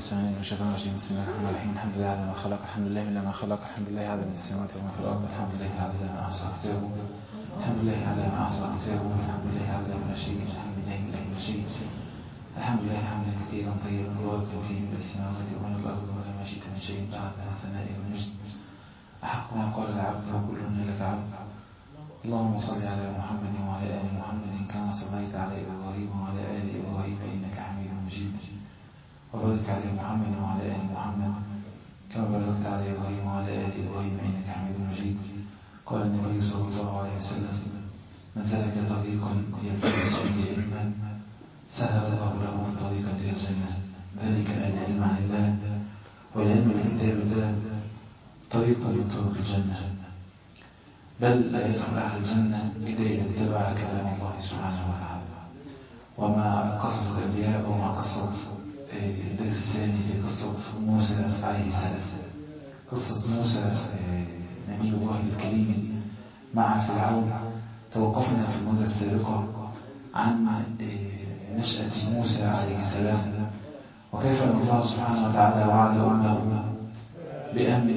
السميع من الشيطان الرجيم. بسم الله الرحمن الرحيم. الحمد لله على ما خلق، الحمد لله من ما خلق، الحمد لله على ما السماوات وما في الارض، الحمد لله على ما احصى كتابه، الحمد لله على ما احصى كتابه، الحمد لله على ما شيء، الحمد لله من كل شيء، الحمد لله حمدا كثيرا طيبا مباركا فيه من السماوات ومن الارض ولا ما شئت من شيء بعد الثناء والمجد. احق ما قال العبد وكلنا لك عبد. اللهم صل على محمد وعلى ال محمد كما صليت على ابراهيم وعلى ال ابراهيم انك حميد مجيد. وبارك على محمد وعلى ال محمد كما باركت على ابراهيم وعلى ال ابراهيم انك حميد مجيد. قال النبي صلى الله عليه وسلم: من سلك طريقا يلتمس فيه علما سهل الله له طريقا الى الجنه. ذلك ان العلم عن الله والعلم بكتاب الله طريق من طرق الجنه، بل لا يدخل اهل الجنه اذا اتبع كلام الله سبحانه وتعالى. ومع قصص الانبياء ومع قصه الدرس الثاني في قصة موسى عليه السلام. قصة موسى نبي الله الكريم مع فرعون. توقفنا في المرة السابقة عن نشأة موسى عليه السلام، وكيف أن الله سبحانه وتعالى وعد أمه بأن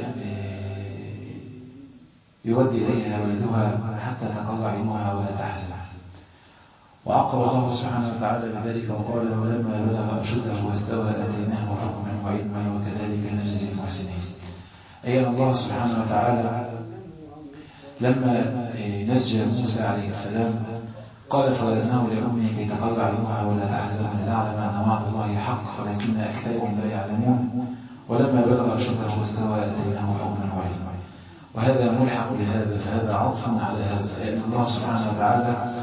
يودي إليها ولدها حتى تقر عينها ولا تحزن. وعقب الله سبحانه وتعالى بذلك وقال: ولما بلغ أشده واستوى آتيناه حكما وعلما وكذلك نجزي المحسنين. أي أن الله سبحانه وتعالى لما نجى موسى عليه السلام قال: فولدناه لأمه كي تقر عينها ولا تحزن ولتعلم أن وعد الله حق ولكن أكثرهم لا يعلمون. ولما بلغ أشده واستوى آتيناه حكما وعلما. وهذا ملحق بهذا، فهذا عطف على هذا، لأن الله سبحانه وتعالى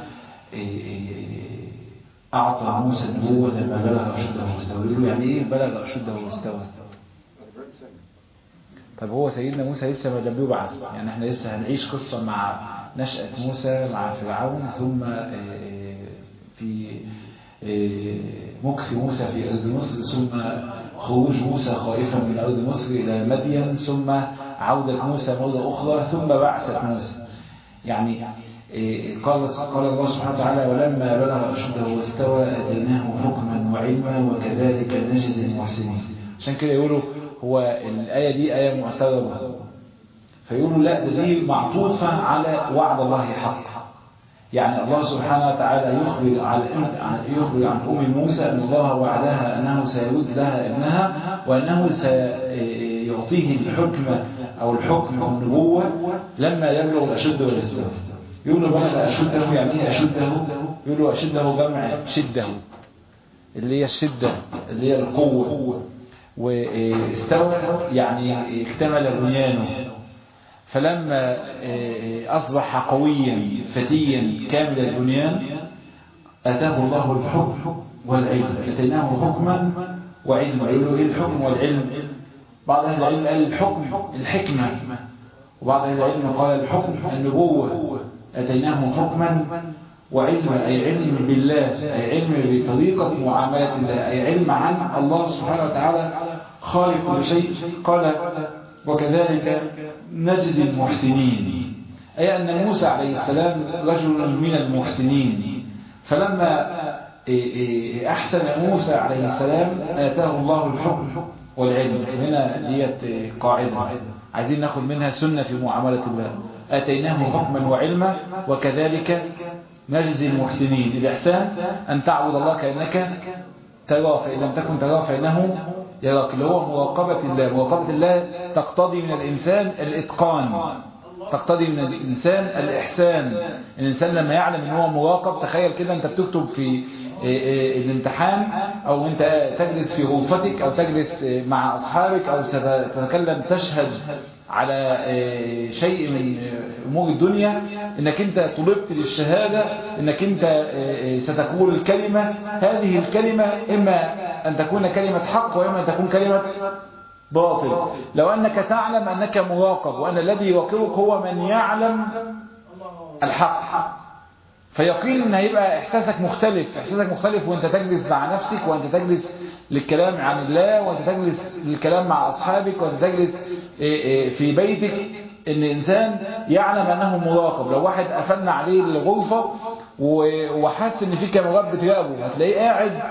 أعطى موسى النبوة لما بلغ أشده واستوى. يقولوا يعني إيه بلغ أشده واستوى؟ طب هو سيدنا موسى لسه ما لم يبعث، يعني احنا لسه هنعيش قصة مع نشأة موسى مع فرعون، ثم في مكث موسى في أرض مصر، ثم خروج موسى خائفا من أرض مصر إلى مدين، ثم عودة موسى مرة أخرى، ثم بعثة موسى. يعني قال الله سبحانه وتعالى: ولما بلغ أشده واستوى آتيناه حكما وعلما وكذلك نجزي المحسنين. عشان كده يقولوا هو الآية دي آية معترضة، فيقولوا لا، دي معطوفة على وعد الله حق. يعني الله سبحانه وتعالى يخبر عن أم موسى أن الله وعدها أنه سيرد لها ابنها، وأنه سيعطيه الحكم أو الحكم أو النبوة لما يبلغ الأشد والاستوى. يقولوا بلغ أشده، يعني ايه أشده؟ يقولوا أشده جمع شده، اللي هي الشدة اللي هي القوة، واستوى يعني اكتمل بنيانه. فلما أصبح قويا فتيا كامل البنيان أتاه الله الحكم والعلم. أتيناه حكما وعلما. يقولوا إيه الحكم والعلم؟ بعض أهل العلم قال الحكم الحكمة، وبعض أهل العلم قال الحكم النبوة. أتيناه حكما وعلما، أي علم بالله، أي علم بطريقة معاملة الله، أي علم عن الله سبحانه وتعالى خالق كل شيء. قال: وكذلك نجزي المحسنين، أي أن موسى عليه السلام رجل من المحسنين. فلما أحسن موسى عليه السلام آتاه الله الحكم والعلم. هنا ديت قاعدة عايزين ناخد منها سنة في معاملة الله: آتيناه حكما وعلما وكذلك نجزي المحسنين. الإحسان أن تعبد الله كأنك تراه، فإن لم تكن تراه فإنه يراك، اللي هو مراقبة الله. مراقبة الله تقتضي من الإنسان الإتقان، تقتضي من الإنسان الإحسان. الإنسان لما يعلم أنه مراقب، تخيل كده أنت بتكتب في الامتحان، أو أنت تجلس في غرفتك، أو تجلس مع أصحابك، أو ستتكلم تشهد على شيء من أمور الدنيا، أنك أنت طلبت للشهادة، أنك أنت ستقول الكلمة. هذه الكلمة إما أن تكون كلمة حق وإما أن تكون كلمة باطل. لو أنك تعلم أنك مراقب، وأن الذي يراقبك هو من يعلم الحق، فيقين أن هيبقى إحساسك مختلف وأنت تجلس مع نفسك، وأنت تجلس للكلام عن الله، وأنت تجلس للكلام مع أصحابك، وأنت تجلس في بيتك. إن إنسان يعلم أنه مراقب. لو واحد قفلنا عليه الغرفة وحس إن في كاميرات بتراقبه، هتلاقيه قاعد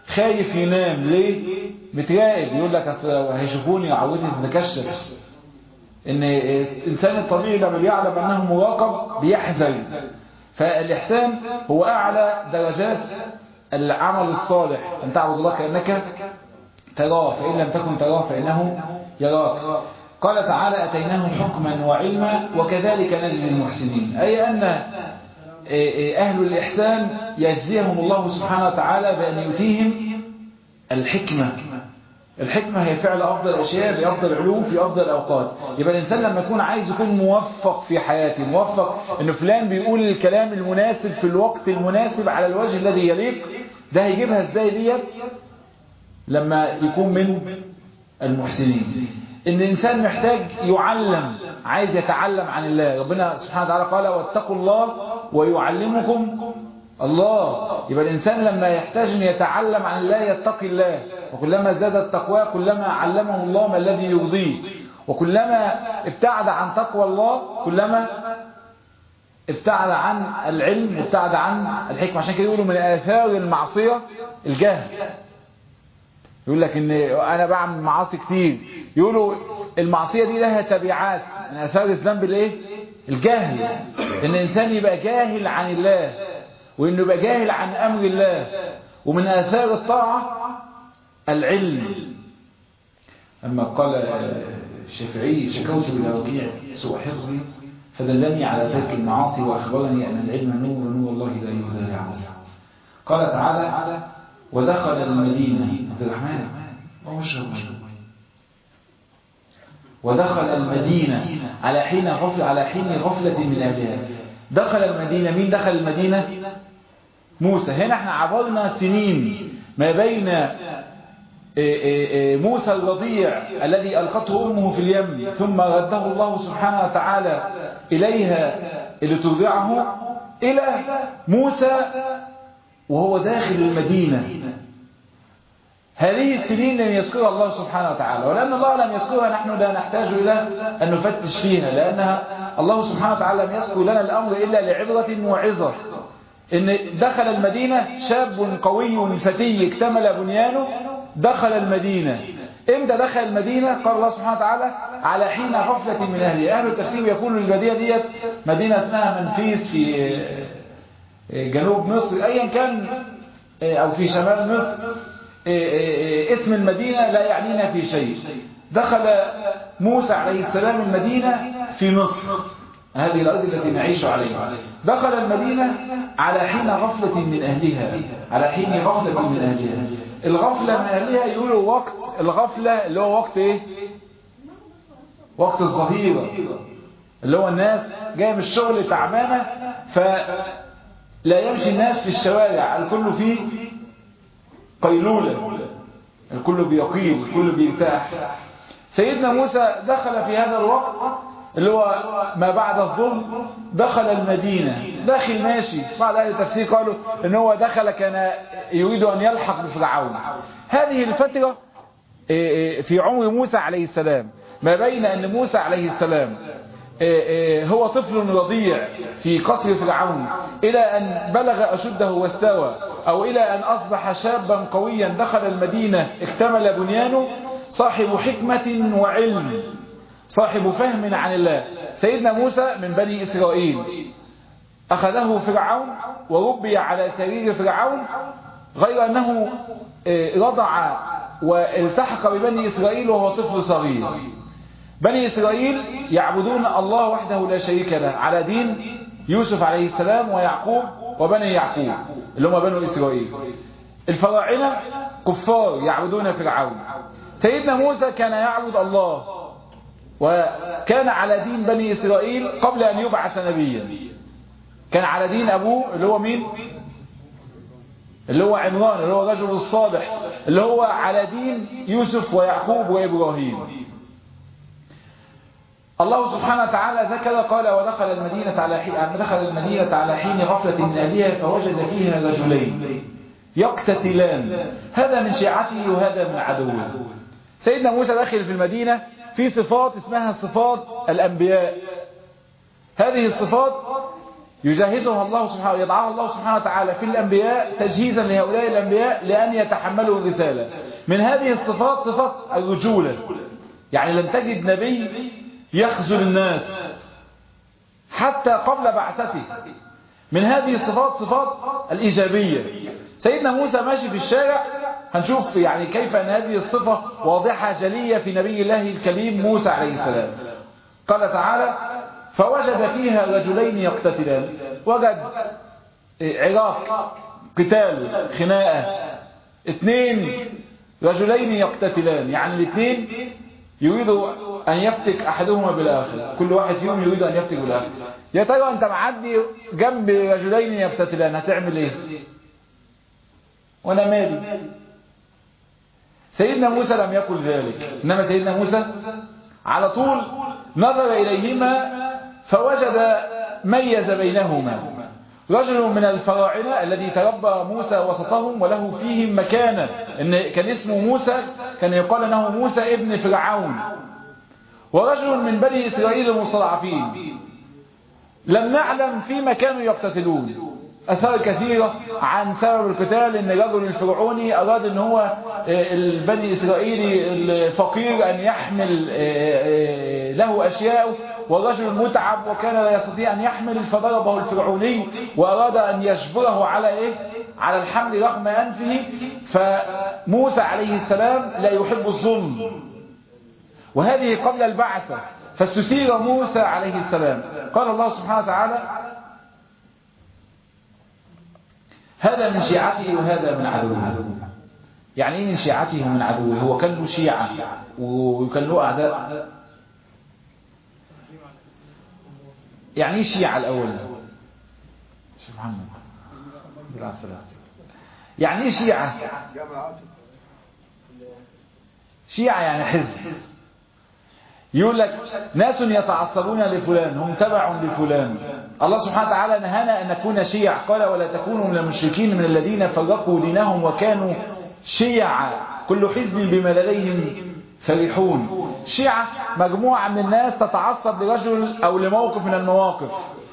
خايف ينام ليه؟ متراقب، يقول لك اصل هيشوفوني عودتي تتكشف. ان الانسان الطبيعي لما بيعلم انه مراقب بيحذر. فالاحسان هو اعلى درجات العمل الصالح، ان تعبد الله كانك تراه فان لم تكن تراه فانه يراك. قال تعالى اتيناهم حكما وعلما وكذلك نجزي المحسنين، اي ان اهل الاحسان يجزيهم الله سبحانه وتعالى بان يؤتيهم الحكمه. الحكمة هي فعل أفضل الأشياء بأفضل العلوم في أفضل الأوقات. يبقى الإنسان لما يكون عايز يكون موفق في حياته، موفق إنه فلان بيقول الكلام المناسب في الوقت المناسب على الوجه الذي يليق، ده هيجيبها إزاي ديت؟ لما يكون من المحسنين. إن الإنسان محتاج يعلم، عايز يتعلم عن الله. ربنا سبحانه وتعالى قال واتقوا الله ويعلمكم الله. يبقى الإنسان لما يحتاج أن يتعلم عن الله يتقي الله، وكلما زاد التقوى كلما علمه الله ما الذي يرضيه، وكلما ابتعد عن تقوى الله كلما ابتعد عن العلم وابتعد عن الحكمة. عشان كده يقولوا من آثار المعصية الجهل. يقول لك ان انا بعمل معاصي كتير، يقولوا المعصية دي لها تبعات. من آثار الذنب الايه؟ الجهل. ان الانسان يبقى جاهل عن الله، وانه يبقى جاهل عن امر الله. ومن آثار الطاعة العلم. اما قال الشافعي شكوت الى وكيع سوء حفظي فدلني على ترك المعاصي واخبرني ان العلم نور ونور الله لا يهدى لعبث. قال تعالى ودخل المدينة عبد الرحمن ودخل المدينة على حين غفلة من أهلها. دخل المدينة، مين دخل المدينة؟ موسى. هنا احنا عبرنا سنين ما بين موسى الرضيع الذي ألقته أمه في اليم ثم رده الله سبحانه وتعالى إليها لترضعه، إلى موسى وهو داخل المدينة. هذه السنين لم يذكرها الله سبحانه وتعالى، ولأن الله لم يذكرها نحن لا نحتاج إلى أن نفتش فيها، لأنها الله سبحانه وتعالى لم يذكر لنا الأمر إلا لعبرة وعظة. إن دخل المدينة شاب قوي فتي اكتمل بنيانه، دخل المدينة. إمتى دخل المدينة؟ قال الله سبحانه وتعالى على حين غفلة من أهلها. أهل التفسير يقولوا المدينة ديت مدينة اسمها منفيس في جنوب مصر أيا كان، أو في شمال مصر. اسم المدينة لا يعنينا في شيء. دخل موسى عليه السلام المدينة في مصر، هذه الأرض التي نعيش عليها. دخل المدينة على حين غفلة من أهلها، على حين غفلة من أهلها. الغفلة من أهلها يقولوا وقت الغفلة اللي هو وقت إيه؟ وقت الظهيرة، اللي هو الناس جاية من الشغل تعبانة فلا يمشي الناس في الشوارع، الكل فيه قيلولة، الكل بيقيل، الكل بيرتاح. سيدنا موسى دخل في هذا الوقت اللي هو ما بعد الظهر، دخل المدينة، داخل ماشي. بعض أهل التفسير قالوا إن هو دخل كان يريد أن يلحق بفرعون. هذه الفترة في عمر موسى عليه السلام، ما بين أن موسى عليه السلام هو طفل رضيع في قصر فرعون إلى أن بلغ أشده واستوى، أو إلى أن أصبح شابا قويا دخل المدينة اكتمل بنيانه، صاحب حكمة وعلم، صاحب فهم عن الله. سيدنا موسى من بني إسرائيل، أخذه فرعون وربي على سرير فرعون، غير أنه رضع والتحق ببني إسرائيل وهو طفل صغير. بني إسرائيل يعبدون الله وحده لا شريك له على دين يوسف عليه السلام ويعقوب وبني يعقوب اللي هم بنو إسرائيل. الفراعنة كفار يعبدون فرعون. سيدنا موسى كان يعبد الله وكان على دين بني إسرائيل قبل أن يبعث نبيا. كان على دين أبوه اللي هو مين؟ اللي هو عمران، اللي هو الرجل الصالح، اللي هو على دين يوسف ويعقوب وإبراهيم. الله سبحانه وتعالى ذكر قال ودخل المدينة على حين غفلة من أهلها فوجد فيها رجلين يقتتلان، هذا من شيعته وهذا من عدوه. سيدنا موسى داخل في المدينة في صفات اسمها صفات الأنبياء. هذه الصفات يجهزها الله سبحانه، يضعها الله سبحانه وتعالى في الأنبياء تجهيزا لهؤلاء الأنبياء لأن يتحملوا الرسالة. من هذه الصفات صفة الرجولة، يعني لن تجد نبي يخذل الناس حتى قبل بعثته. من هذه الصفات صفات الإيجابية. سيدنا موسى ماشي في الشارع، هنشوف يعني كيف أن هذه الصفة واضحة جلية في نبي الله الكريم موسى عليه السلام. قال تعالى: فوجد فيها رجلين يقتتلان. وجد عراق، قتال، خناقة، اثنين رجلين يقتتلان، يعني الاثنين يريدوا أن يفتك أحدهما بالآخر، كل واحد فيهم يريد أن يفتك بالآخر. يا ترى أنت معدي جنب رجلين يقتتلان هتعمل إيه؟ وأنا مالي؟ سيدنا موسى لم يقل ذلك، إنما سيدنا موسى على طول نظر إليهما فوجد ميز بينهما. رجل من الفراعنة الذي تربى موسى وسطهم وله فيهم مكانة، إن كان اسمه موسى، كان يقال أنه موسى ابن فرعون. ورجل من بني إسرائيل المستضعفين، لم نعلم فيما كانوا يقتتلون. أثار كثيرة عن سبب القتال، إن الرجل الفرعوني أراد إن هو البني إسرائيلي الفقير أن يحمل له أشياء، والرجل متعب وكان لا يستطيع أن يحمل، فضربه الفرعوني وأراد أن يجبره على الحمل رغم أنفه. فموسى عليه السلام لا يحب الظلم، وهذه قبل البعثة، فاستثير موسى عليه السلام. قال الله سبحانه وتعالى: هذا من شيعته وهذا من عدوه. يعني ايه من شيعته ومن عدوه؟ هو كان له شيعة وكان له أعداء. يعني ايه شيعة الأول؟ شيخ محمد يعني ايه شيعة؟ شيعة يعني حزب. يقول لك ناس يتعصبون لفلان، هم تبع لفلان. الله سبحانه وتعالى نهانا أن نكون شيع، قال: ولا تكونوا من المشركين من الذين فرقوا دينهم وكانوا شيعا كل حزب بما لديهم فرحون. شيعة مجموعة من الناس تتعصب لرجل أو لموقف من المواقف.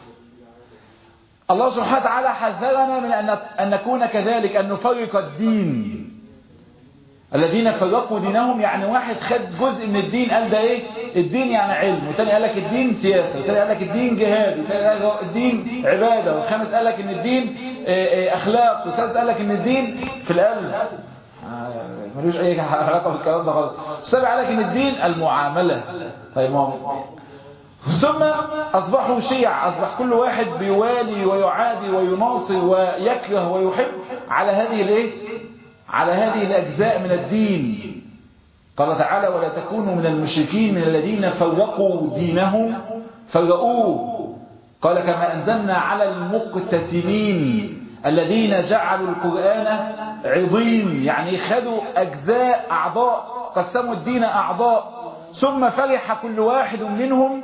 الله سبحانه وتعالى حذرنا من أن نكون كذلك، أن نفرق الدين. الذين فرقوا دينهم يعني واحد خد جزء من الدين قال ده ايه؟ الدين يعني علم، والتاني قال لك الدين سياسة، والتاني قال لك الدين جهاد، والتاني قال لك الدين عبادة، والخامس قال لك ان الدين اخلاق، والسادس قال لك ان الدين في القلب ملوش اي علاقة بالكلام ده خالص، والسابع قال لك ان الدين المعاملة. طيب ثم اصبحوا شيع، اصبح كل واحد بيوالي ويعادي ويناصر ويكره ويحب على هذه الايه؟ على هذه الأجزاء من الدين. قال تعالى: ولا تكونوا من المشركين من الذين فرقوا دينهم فرقوه. قال: كما أنزلنا على المقتسمين الذين جعلوا القرآن عضين، يعني خدوا أجزاء أعضاء، قسموا الدين أعضاء، ثم فرح كل واحد منهم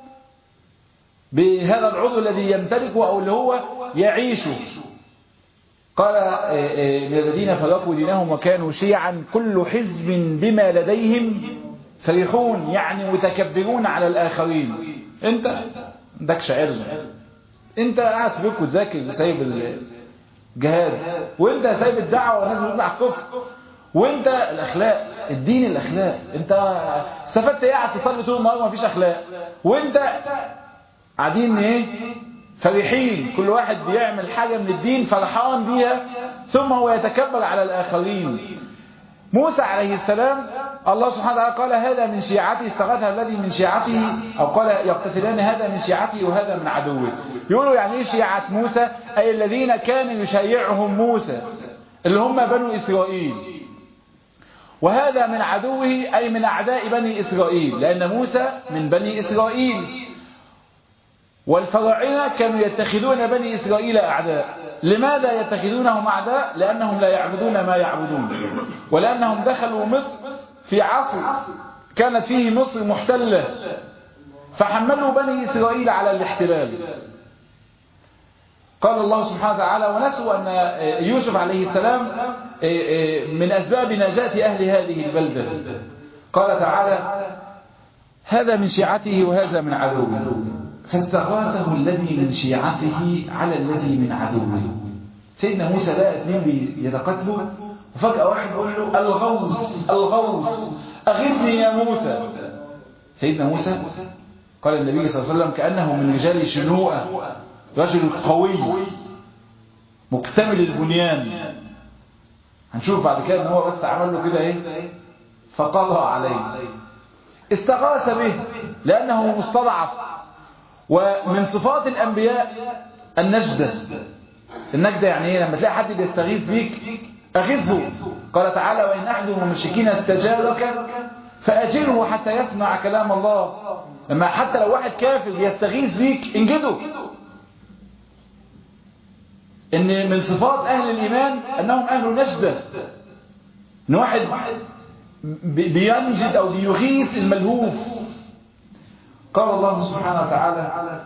بهذا العضو الذي يمتلكه أو اللي هو يعيشه. قال: من الذين فرقوا دينهم وكانوا شيعا كل حزب بما لديهم فرحون، يعني متكبرون على الآخرين. انت عندكش علم، انت قاعد في بيتك وتذاكر وسايب الجهاد، وانت سايب الدعوة والناس بتطلع كفر، وانت الأخلاق، الدين الأخلاق، انت استفدت ايه؟ قاعد تصلي طول النهار ما فيش أخلاق، وانت قاعدين ايه؟ فرحين، كل واحد بيعمل حاجة من الدين فرحان بيها، ثم هو يتكبر على الآخرين. موسى عليه السلام الله سبحانه وتعالى قال: هذا من شيعته، استغاثها الذي من شيعته، أو قال: يقتتلان هذا من شيعته وهذا من عدوه. يقولوا يعني ايه شيعة موسى؟ أي الذين كان يشيعهم موسى اللي هم بنو إسرائيل. وهذا من عدوه أي من أعداء بني إسرائيل، لأن موسى من بني إسرائيل، والفراعنة كانوا يتخذون بني إسرائيل أعداء. لماذا يتخذونهم أعداء؟ لأنهم لا يعبدون ما يعبدون، ولأنهم دخلوا مصر في عصر كانت فيه مصر محتلة، فحملوا بني إسرائيل على الاحتلال. قال الله سبحانه وتعالى: ونسوا أن يوسف عليه السلام من أسباب نجاة أهل هذه البلدة. قال تعالى: هذا من شيعته وهذا من عدوه. فاستغاثه الذي من شيعته على الذي من عدوه. سيدنا موسى لقى اثنين بيتقاتلوا، وفجأة واحد يقول له الغوث الغوث أغثني يا موسى. سيدنا موسى قال النبي صلى الله عليه وسلم كأنه من رجال شنوءة، رجل قوي مكتمل البنيان. هنشوف بعد كده ان هو بس عمل له كده ايه، فقضى عليه. استغاث به لأنه مستضعف. ومن صفات الأنبياء النجدة. النجدة يعني ايه؟ لما تلاقي حد بيستغيث بيك أغثه. قال تعالى وإن أحد من المشركين استجارك فأجره حتى يسمع كلام الله. لما حتى لو واحد كافر بيستغيث بيك انجده. إن من صفات أهل الإيمان أنهم أهل نجدة، إن واحد بينجد أو بيغيث الملهوف. قال الله سبحانه وتعالى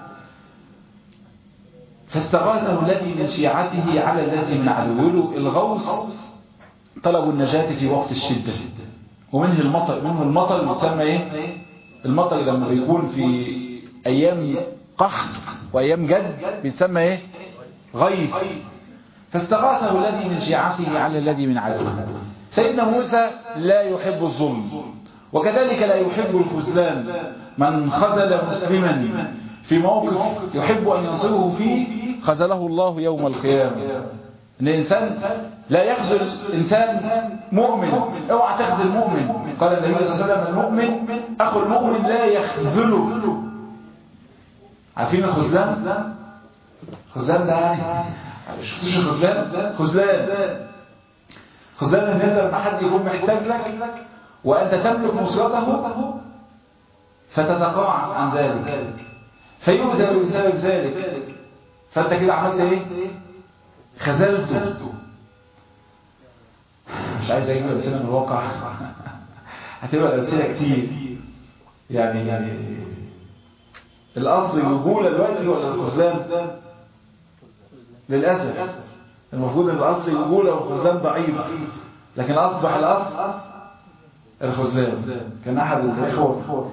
فاستغاثه الذي من شيعته على الذي من عدوه. الغوث طلب النجاة في وقت الشدة، ومنه المطر. منه المطر يسمى ايه؟ المطر لما بيكون في ايام قحط وايام جد بيسمى ايه؟ غيث. فاستغاثه الذي من شيعته على الذي من عدوه. سيدنا موسى لا يحب الظلم، وكذلك لا يحب الخذلان. من خذل مسلما في موقف يحب أن ينصره فيه خذله الله يوم القيامة. إن الإنسان لا يخذل إنسان مؤمن. اوعى تخذل مؤمن. قال النبي صلى الله عليه وسلم المؤمن أخو المؤمن لا يخذله. عارفين الخذلان؟ خذلان ده يعني شفتوش الخذلان؟ خذلان ان انت لما حد يكون محتاج لك وانت تملك نصرته فتتقاعس عن ذلك فيؤذى بسبب ذلك، فانت كده عملت ايه؟ خذلته. مش عايز اجيب امثله من الواقع هتبقى امثله كتير. يعني الاصل الرجوله دلوقتي ولا الخذلان؟ للاسف المفروض ان الاصل الرجوله والخذلان ضعيف، لكن اصبح الاصل الخذلان. كان احد الاخوه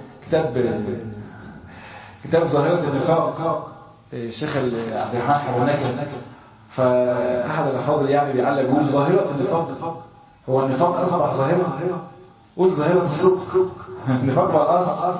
كتاب ظاهره النفاق الشيخ عبد الرحمن حرناكي، فاحد الافاضل يعني بيعلق بيقول ظاهره النفاق هو النفاق اصبح ظاهره، قول ظاهره الصدق. النفاق بقى الاصل.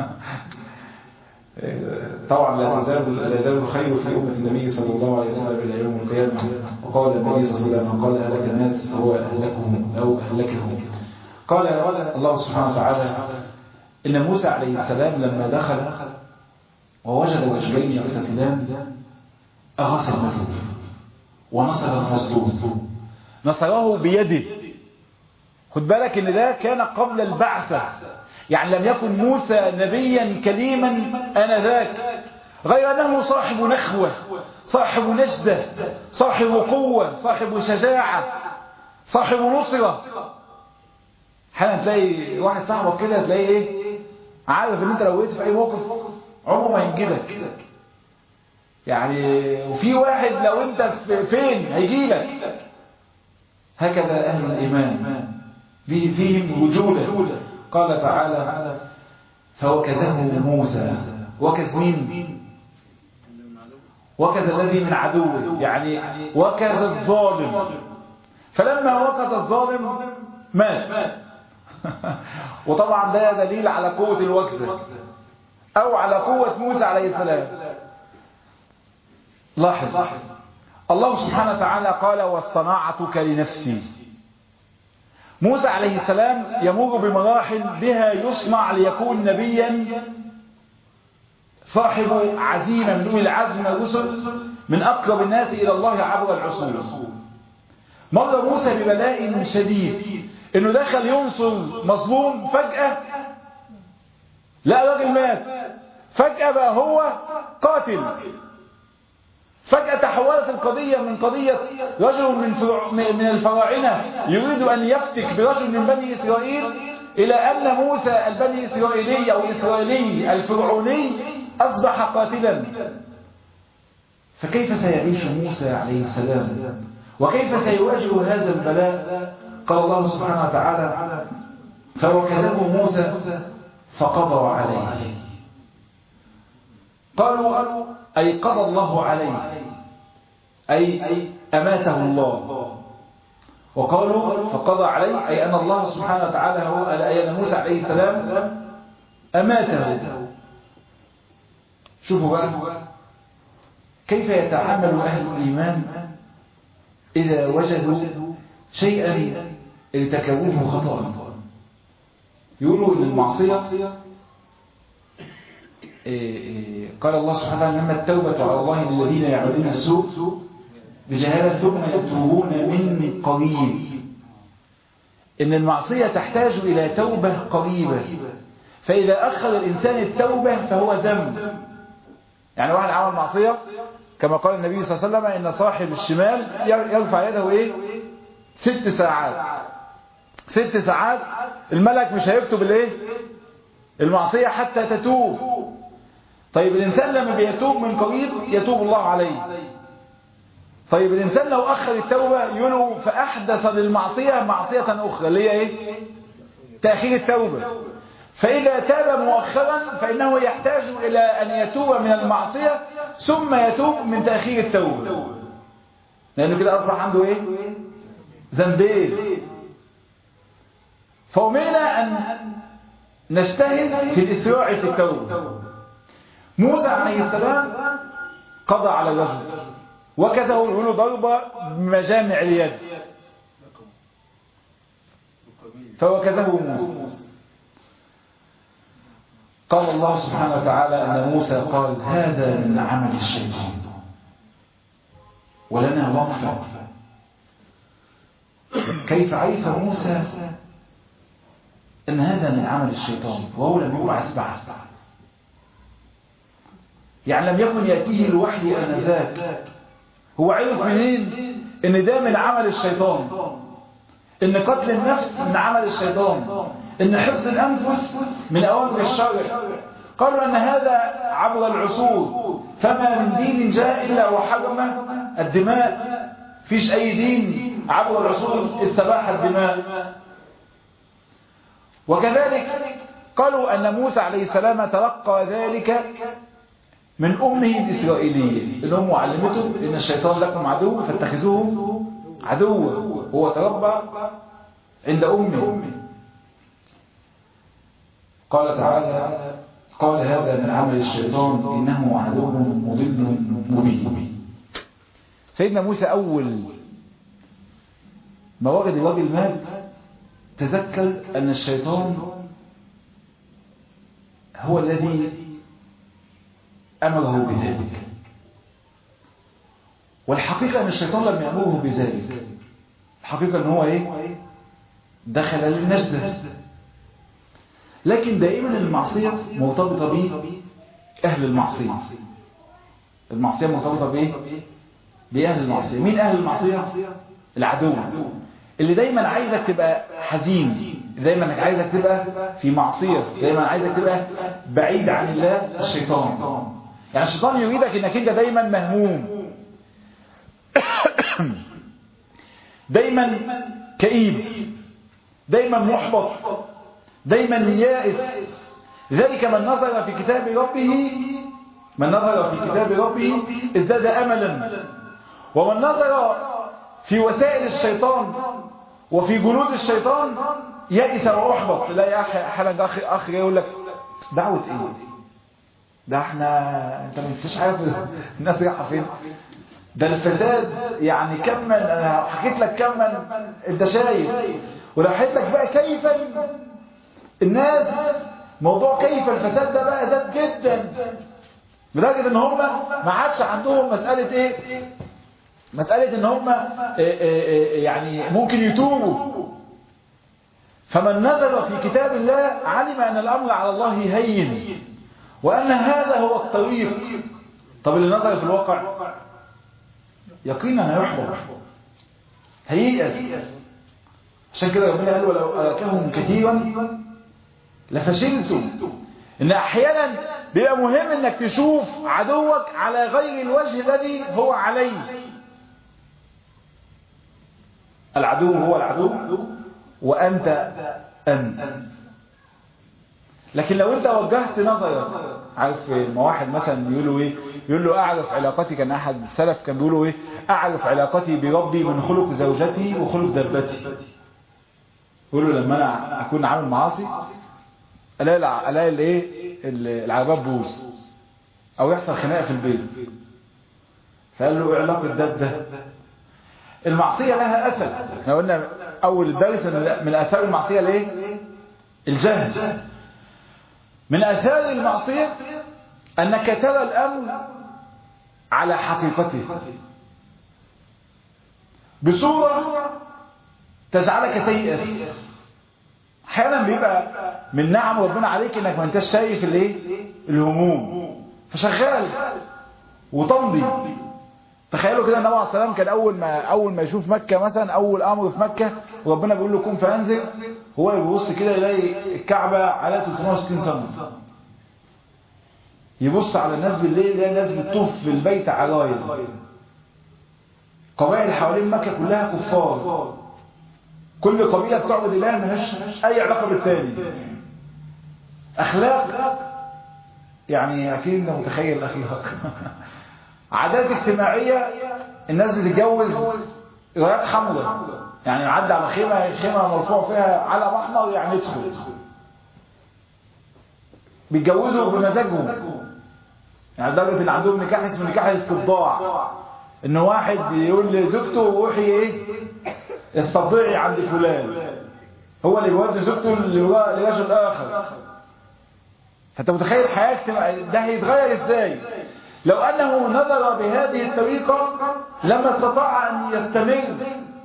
طبعا لا يزال الخير في أمة النبي صلى الله عليه وسلم إلى يوم القيامة. وقال النبي صلى الله عليه وسلم قال أهلك الناس فهو أهلكهم أو أهلكهم. قال الله سبحانه وتعالى إن موسى عليه السلام لما دخل ووجد رجلين يقتتلان أغاث الملهوف ونصر المظلوم، نصره بيده. خد بالك إن ده كان قبل البعثة، يعني لم يكن موسى نبيا كليما آنذاك، غير أنه صاحب نخوة، صاحب نجدة، صاحب قوة، صاحب شجاعة، صاحب نصرة. حالا تلاقي واحد صاحبك كده تلاقي ايه، عارف ان انت لو وقفت في اي موقف عمره ما هينجدك. يعني وفي واحد لو انت فين هيجيلك. هكذا أهل الإيمان فيهم رجولة. قال تعالى فوكزه موسى. وكز مين؟ وكز الذي من عدوه، يعني وكز الظالم. فلما وكز الظالم مات. وطبعا ده دليل على قوة الوكزة أو على قوة موسى عليه السلام. لاحظ الله سبحانه وتعالى قال واصطنعتك لنفسي. موسى عليه السلام يمر بمراحل بها يصنع ليكون نبيا صاحب عزيمة من أولي العزم من الرسل، من أقرب الناس إلى الله عبر العصور. مر موسى ببلاء شديد، إنه دخل ينصر مظلوم، فجأة لا راجل مات، فجأة بقى هو قاتل. فجأة تحولت القضية من قضية رجل من الفراعنة يريد أن يفتك برجل من بني إسرائيل إلى أن موسى البني إسرائيلي أو الإسرائيلي الفرعوني أصبح قاتلا. فكيف سيعيش موسى عليه السلام وكيف سيواجه هذا البلاء؟ قال الله سبحانه وتعالى فوكزه موسى فقضى عليه. قالوا أي قضى الله عليه، أي أماته الله. وقالوا فقضى عليه أي أن الله سبحانه وتعالى هو أي أن موسى عليه السلام أماته. شوفوا بقى كيف يتعامل أهل الإيمان إذا وجدوا شيئا ارتكبوه خطأ. يقولوا إن المعصية قال الله سبحانه وتعالى: إنما التوبة على الله للذين يعملون السوء بجهالة ثم يتوبون من قريب. إن المعصية تحتاج إلى توبة قريبة، فإذا أخر الإنسان التوبة فهو ذنب. يعني واحد عمل معصية كما قال النبي صلى الله عليه وسلم: إن صاحب الشمال يرفع يده 6 ساعات. 6 ساعات الملك مش هيكتب المعصية حتى تتوب. طيب الإنسان لما بيتوب من قريب يتوب الله عليه. طيب الإنسان لو أخر التوبة يلو فأحدث للمعصية معصية أخرى اللي هي تأخير التوبة. فإذا تاب مؤخرا فإنه يحتاج إلى أن يتوب من المعصية ثم يتوب من تأخير التوبة، لأنه كده أصبح عنده ذنبين. فأمرنا أن نجتهد في الإسراع في التوبة. موسى عليه السلام قضى على الرجل وكذا له ضربة بمجامع اليد فوكزه موسى. قال الله سبحانه وتعالى أن موسى قال: هذا من عمل الشيطان ولنا وقفة. كيف عرف موسى أن هذا من عمل الشيطان وهو لم يبعث بعد؟ يعني لم يكن يأتيه الوحي آنذاك. هو عرف منين ان ده من عمل الشيطان؟ ان قتل النفس من عمل الشيطان، ان حفظ الانفس من اوامر الشرع. قالوا ان هذا عبر العصور، فما من دين جاء الا وحرم الدماء. فيش اي دين عبر العصور استباح الدماء. وكذلك قالوا ان موسى عليه السلام تلقى ذلك من أمه الإسرائيلية. الأم علمته إن الشيطان لكم عدو فاتخذوه عدوا. هو تربى عند أمه. قال تعالى: قال هذا من عمل الشيطان إنه عدو مضل مبين. سيدنا موسى أول ما وجد الراجل مات تذكر أن الشيطان هو الذي أمره بذلك. والحقيقة أن الشيطان لم يأمره بذلك. الحقيقة أنه هو دخل للنجدة. لكن دائما المعصية مرتبطة بأهل المعصية. المعصية مرتبطة بأهل المعصية. مين أهل المعصية؟ العدو اللي دايما عايزك تبقى حزين، دايما عايزك تبقى في معصية، دايما عايزك تبقى بعيد عن الله. الشيطان يعني الشيطان يريدك انك انت دايما مهموم، دايما كئيب، دايما محبط، دايما يائس. ذلك من نظر في كتاب ربه ازداد املا، ومن نظر في وسائل الشيطان وفي جنود الشيطان يائس واحبط. لا يا حاجه اخ يقول لك دعوه ايه؟ ده احنا انت ما فيش عارف الناس رايحه فين. ده الفساد يعني كما انا حكيت لك كما انت شايف. ولو حكيت لك بقى كيف الناس موضوع كيف الفساد ده بقى زاد جدا لدرجه ان هم ما عادش عندهم مساله ان هم يعني ممكن يتوبوا. فمن نظر في كتاب الله علم ان الامر على الله هين وأن هذا هو الطريق. طب اللي نظر في الواقع يقينا هيحبط، هييأس. عشان كده ربنا قال: ولو أراكهم كثيرا لفشلتم. إن أحيانا بيبقى مهم إنك تشوف عدوك على غير الوجه الذي هو عليه. العدو هو العدو وأنت أنت. لكن لو انت وجهت نظرك، عارف ما واحد مثلا بيقولوا ايه، يقول له اعرف علاقتي، كان احد السلف كان بيقولوا ايه، اعرف علاقتي بربي من خلق زوجتي وخلق دبتي. يقول له لما انا اكون عامل معاصي الاقي الايه العربات بوظ او يحصل خناقه في البيت، فقال له ايه علاقه ده؟ المعصيه لها اثر. احنا قلنا اول الدرس من اثار المعصيه الايه؟ الجهل. من اثار المعصيه انك ترى الامر على حقيقته بصوره تجعلك تيأس. احيانا بيبقى من نعم ربنا عليك انك ما انتش شايف الايه؟ الهموم، فشغال وتمضي. تخيلوا كده النبي عليه الصلاه والسلام كان اول ما يشوف مكه مثلا، اول امر في مكه وربنا بيقول له كن فانزل، هو يبص كده يلاقي الكعبه على 360 سم، يبص على الناس بالليل يلاقي الناس بتطوف في البيت عرايا، قبائل حوالين مكه كلها كفار، كل قبيله بتعبد اله ملهاش اي علاقه بالتاني، اخلاق يعني اكيد انت متخيل الاخلاق عادات اجتماعيه، الناس بتتجوز رايات حمراء، يعني يعدي على خيمه مرفوع فيها علم احمر يعني يدخل، بيتجوزوا بمزاجهم، يعني لدرجه ان عندهم نكاح اسمه نكاح الاستبضاع، ان واحد بيقول لزوجته روحي ايه استبضعي عند فلان، هو اللي بيودي زوجته لرجل اخر. فانت متخيل حياه ده هيتغير ازاي؟ لو انه نظر بهذه الطريقه لما استطاع ان يستمر،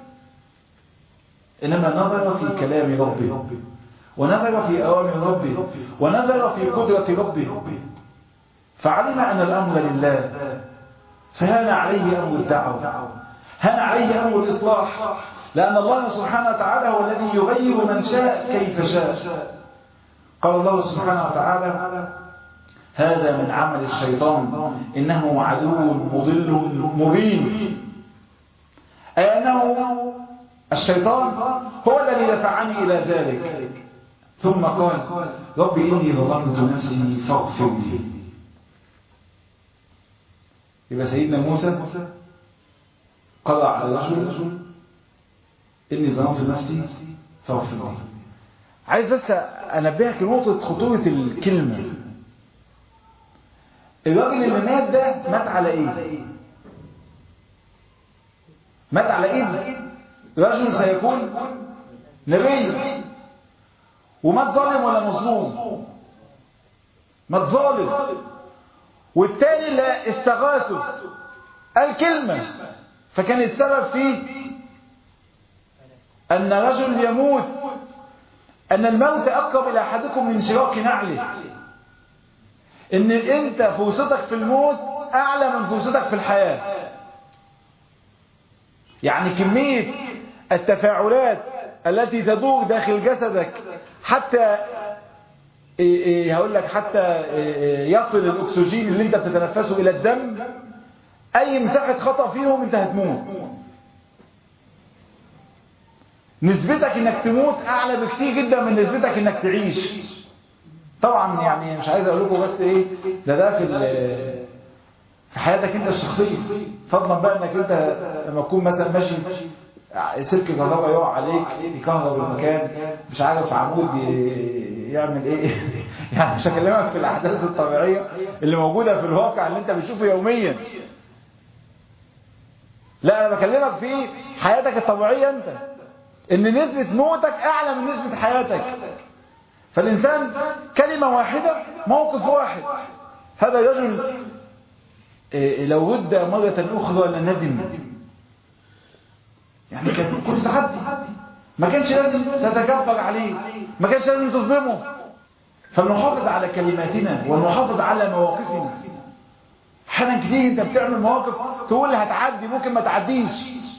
انما نظر في كلام ربه، ونظر في اوامر ربه، ونظر في قدره ربه، فعلم ان الامر لله، فهان عليه امر الدعوه، هان عليه امر الاصلاح، لان الله سبحانه وتعالى هو الذي يغير من شاء كيف شاء. قال الله سبحانه وتعالى هذا من عمل الشيطان إنه عدو مضل مبين، أي أنه الشيطان هو الذي دفعني إلى ذلك. ثم قال ربي إني ظلمت نفسي فاغفر لي. يبقى سيدنا موسى قرأ على الرجل إني ظلمت نفسي فاغفر لي. عايز بس أنبهك لنقطة خطورة الكلمة. الراجل اللي مات ده مات على ايه؟ مات على ايه؟ رجل سيكون نبي، ومات ظالم ولا مظلوم؟ مات ظالم. والتاني اللي استغاثه قال كلمة فكان السبب فيه ان رجل يموت، ان الموت اقرب الى احدكم من شراك نعله، ان انت فرصتك في الموت اعلى من فرصتك في الحياة. يعني كمية التفاعلات التي تدور داخل جسدك حتى هقول لك حتى يصل الاكسجين اللي انت بتتنفسه الى الدم، اي مساحة خطأ فيهم انت هتموت. نسبتك انك تموت اعلى بكتير جدا من نسبتك انك تعيش. طبعا يعني مش عايز اقول لكم بس ايه ده في حياتك انت الشخصيه، فضلا بقى انك انت لما تكون مثلا ماشي سلك كهرباء يقع عليك يكهرب المكان، مش عارف عمود يعمل ايه يعني مش هكلمك في الاحداث الطبيعيه اللي موجوده في الواقع اللي انت بتشوفه يوميا، لا انا بكلمك في حياتك الطبيعيه انت، ان نسبه موتك اعلى من نسبه حياتك. فالإنسان كلمة واحدة موقف واحد. هذا الرجل لو رد مرة أخرى لندم، يعني كنت تعدي، ما كانش لازم تتكبر عليه، ما كانش لازم تظلمه. فلنحافظ على كلماتنا ونحافظ على مواقفنا. احيانا كتير انت بتعمل مواقف تقول هتعدي، ممكن ما تعديش.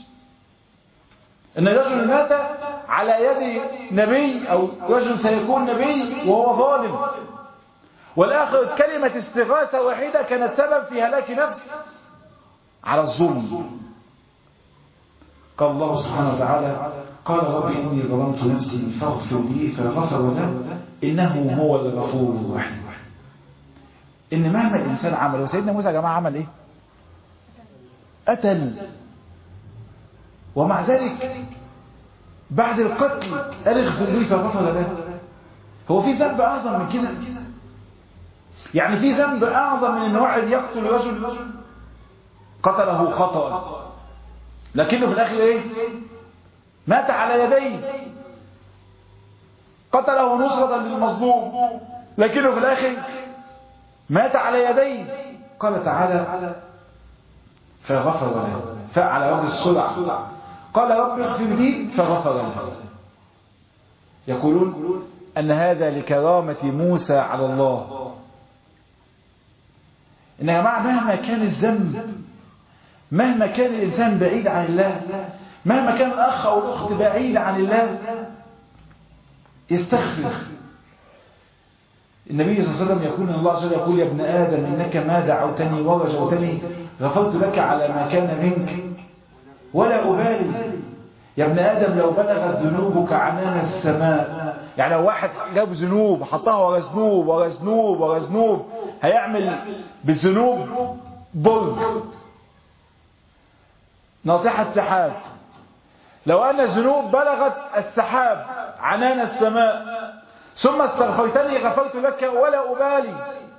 ان الرجل مات على يد نبي او رجل سيكون نبي وهو ظالم، والاخر كلمة استغاثة واحدة كانت سبب في هلاك نفس على الظلم. قال الله سبحانه وتعالى قال ربي إني ظلمت نفسي فاغفر لي، فغفر له إنه هو الغفور الرحيم. إن مهما الإنسان عمل، وسيدنا موسى يا جماعة عمل إيه؟ قتل، ومع ذلك بعد القتل قال اغفر لي فغفر له. هو في ذنب أعظم من كده؟ يعني في ذنب أعظم من أن واحد يقتل رجل قتله خطأ لكنه في الآخر إيه؟ مات على يديه. قتله نصرة للمظلوم لكنه في الآخر مات على يديه. قال تعالى فغفر له، فعلى وجه الصلع، قال رب اغفر لي فغفر له. يقولون أن هذا لكرامة موسى على الله. إن يا جماعة مهما كان الذنب، مهما كان الإنسان بعيد عن الله، مهما كان الأخ أو الأخت بعيد عن الله، يستغفر. النبي صلى الله عليه وسلم يقول ان الله عز وجل يقول يا ابن آدم إنك ما دعوتني ورجوتني غفرت لك على ما كان منك ولا أبالي. يا ابن آدم لو بلغت ذنوبك عنان السماء، يعني لو واحد جاب ذنوب حطها ورا ذنوب ورا ذنوب ورا ذنوب، هيعمل بالذنوب برج ناطحة سحاب. لو أن الذنوب بلغت السحاب عنان السماء ثم استغفرتني غفرت لك ولا أبالي.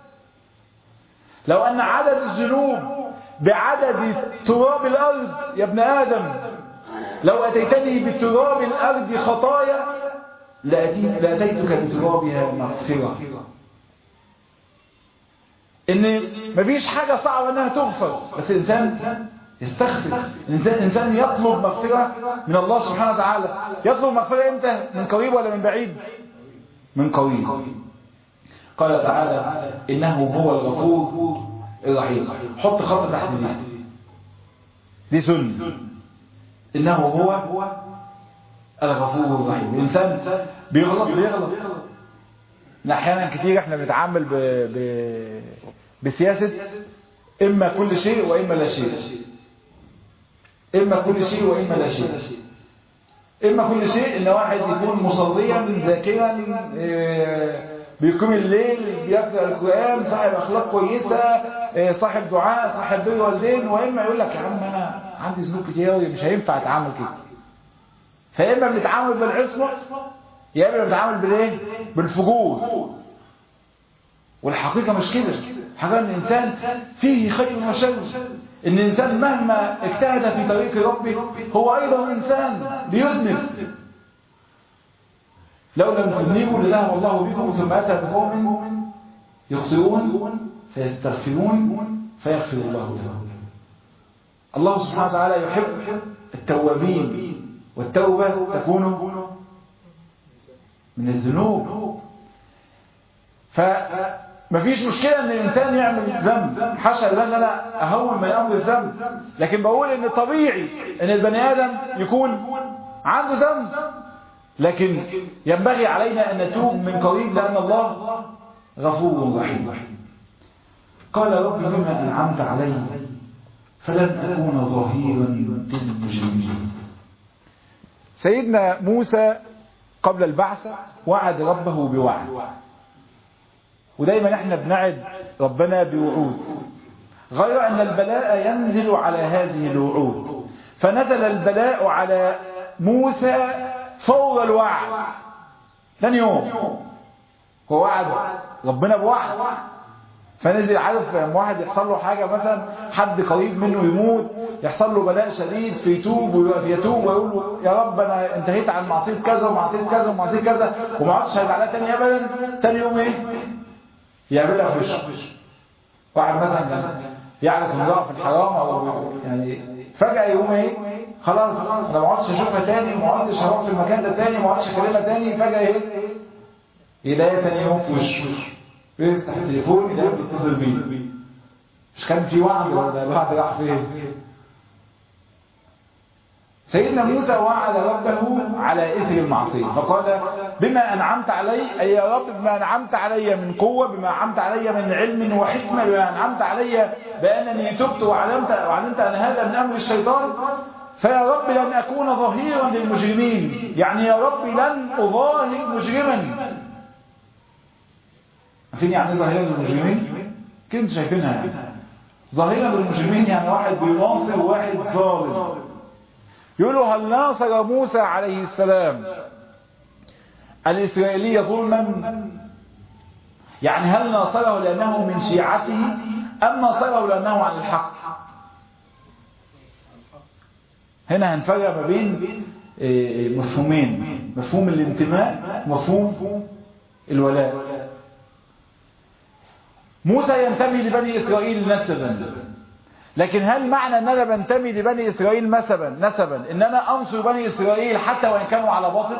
لو أن عدد الذنوب بعدد تراب الأرض يا ابن آدم، لو أتيتني بتراب الأرض خطايا لأتيتك بترابها مغفرة. إن مفيش حاجة صعبة أنها تغفر، بس الإنسان يستغفر، الإنسان يطلب مغفرة من الله سبحانه وتعالى. يطلب مغفرة إمتى؟ من قريب ولا من بعيد؟ من قريب. قال تعالى إنه هو الغفور الرحيم. حط خط تحت دي سنة. إنه هو الغفور الرحيم. الإنسان بيغلط. أحيانا كتير احنا بنتعامل بسياسة إما كل شيء وإما لا شيء. إما كل شيء وإما لا شيء. إما كل شيء إن واحد يكون مصليا ذاكرا بيقوم الليل بيقرأ القرآن صاحب أخلاق كويسة صاحب دعاء صاحب بر والدين، وإما يقول لك يا عم أنا عندي ذنوب كتير مش هينفع أتعامل كده. فإما بنتعامل بالعصمة يا إما بنتعامل بالإيه؟ بالفجور. والحقيقة مش كده. حقيقة إن الإنسان فيه خير وشر. إن الإنسان مهما اجتهد في طريق ربه هو أيضا إنسان بيذنب. لو لم تذنبوا لله والله بكم ثم أتى بقوم يخطئون فيستغفرون فيغفر الله لهم. الله سبحانه وتعالى يحب التوابين، والتوبة تكون من الذنوب. فمفيش مشكلة ان الانسان يعمل ذنب، حاشا لله لا اهون من امر الذنب، لكن بقول ان طبيعي ان البني ادم يكون عنده ذنب، لكن ينبغي علينا ان نتوب من قريب لان الله غفور رحيم. قال رب بما انعمت علي فلن اكون ظهيرا للمجرمين. سيدنا موسى قبل البعثة وعد ربه بوعد، ودايما احنا بنعد ربنا بوعود، غير ان البلاء ينزل على هذه الوعود. فنزل البلاء على موسى فور الوعد، ثاني يوم هو وعد ربنا بوعد، فنزل. عارف لما واحد يحصل له حاجة مثلا حد قريب منه يموت، يحصل له بلاء شديد فيتوب ويقول له يا رب انا انتهيت عن معصية كذا ومعصية كذا ومعصية كذا وما عادش هيرجع لها تاني ابدا، تاني يوم ايه؟ يعملها في وشه. واحد مثلا يعرف امرأة في الحرام او يعني فجأة يقوم ايه؟ خلاص انا ما عادش اشوفها تاني، ما عادش هروح في المكان ده تاني، ما عادش اكلمها تاني، فجأة ايه؟ يلاقي تاني يوم في وشه يفتح التليفون يلاقيه بيتصل بيه. مش كان في وعد ولا الوعد راح فين؟ سيدنا موسى وعد ربه على إثر المعصية فقال بما أنعمت علي، أي يا رب بما أنعمت علي من قوة، بما أنعمت علي من علم وحكمة، بما أنعمت علي بأنني تبت وعلمت أن هذا من أمر الشيطان، فيا رب لن أكون ظهيرا للمجرمين. يعني يا رب لن أظاهر مجرما، عارفين يعني ظاهرة المجرمين؟ كنت شايفينها يعني ظاهرة المجرمين يعني واحد بيناصر وواحد ظالم. يقولوا هل ناصر موسى عليه السلام الإسرائيلية ظلما؟ يعني هل ناصره لأنه من شيعته أم ناصره لأنه عن الحق؟ هنا هنفرق ما بين مفهومين، مفهوم الانتماء ومفهوم الولاء. موسى ينتمي لبني إسرائيل نسبا، لكن هل معنى أن أنا بنتمي لبني إسرائيل نسبا إن أنا أنصر بني إسرائيل حتى وإن كانوا على باطل؟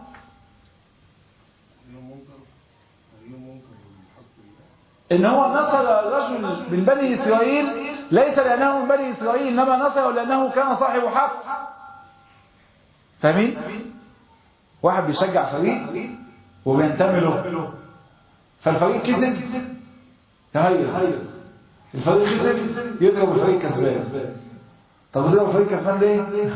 إن هو نصر رجل من بني إسرائيل ليس لأنه من بني إسرائيل، إنما نصره لأنه كان صاحب حق. فاهمين؟ واحد بيشجع فريق وبينتمي له، فالفريق كسب تهيص، الفريق خسر يضرب الفريق كسبان. طب يضرب الفريق كسبان ليه؟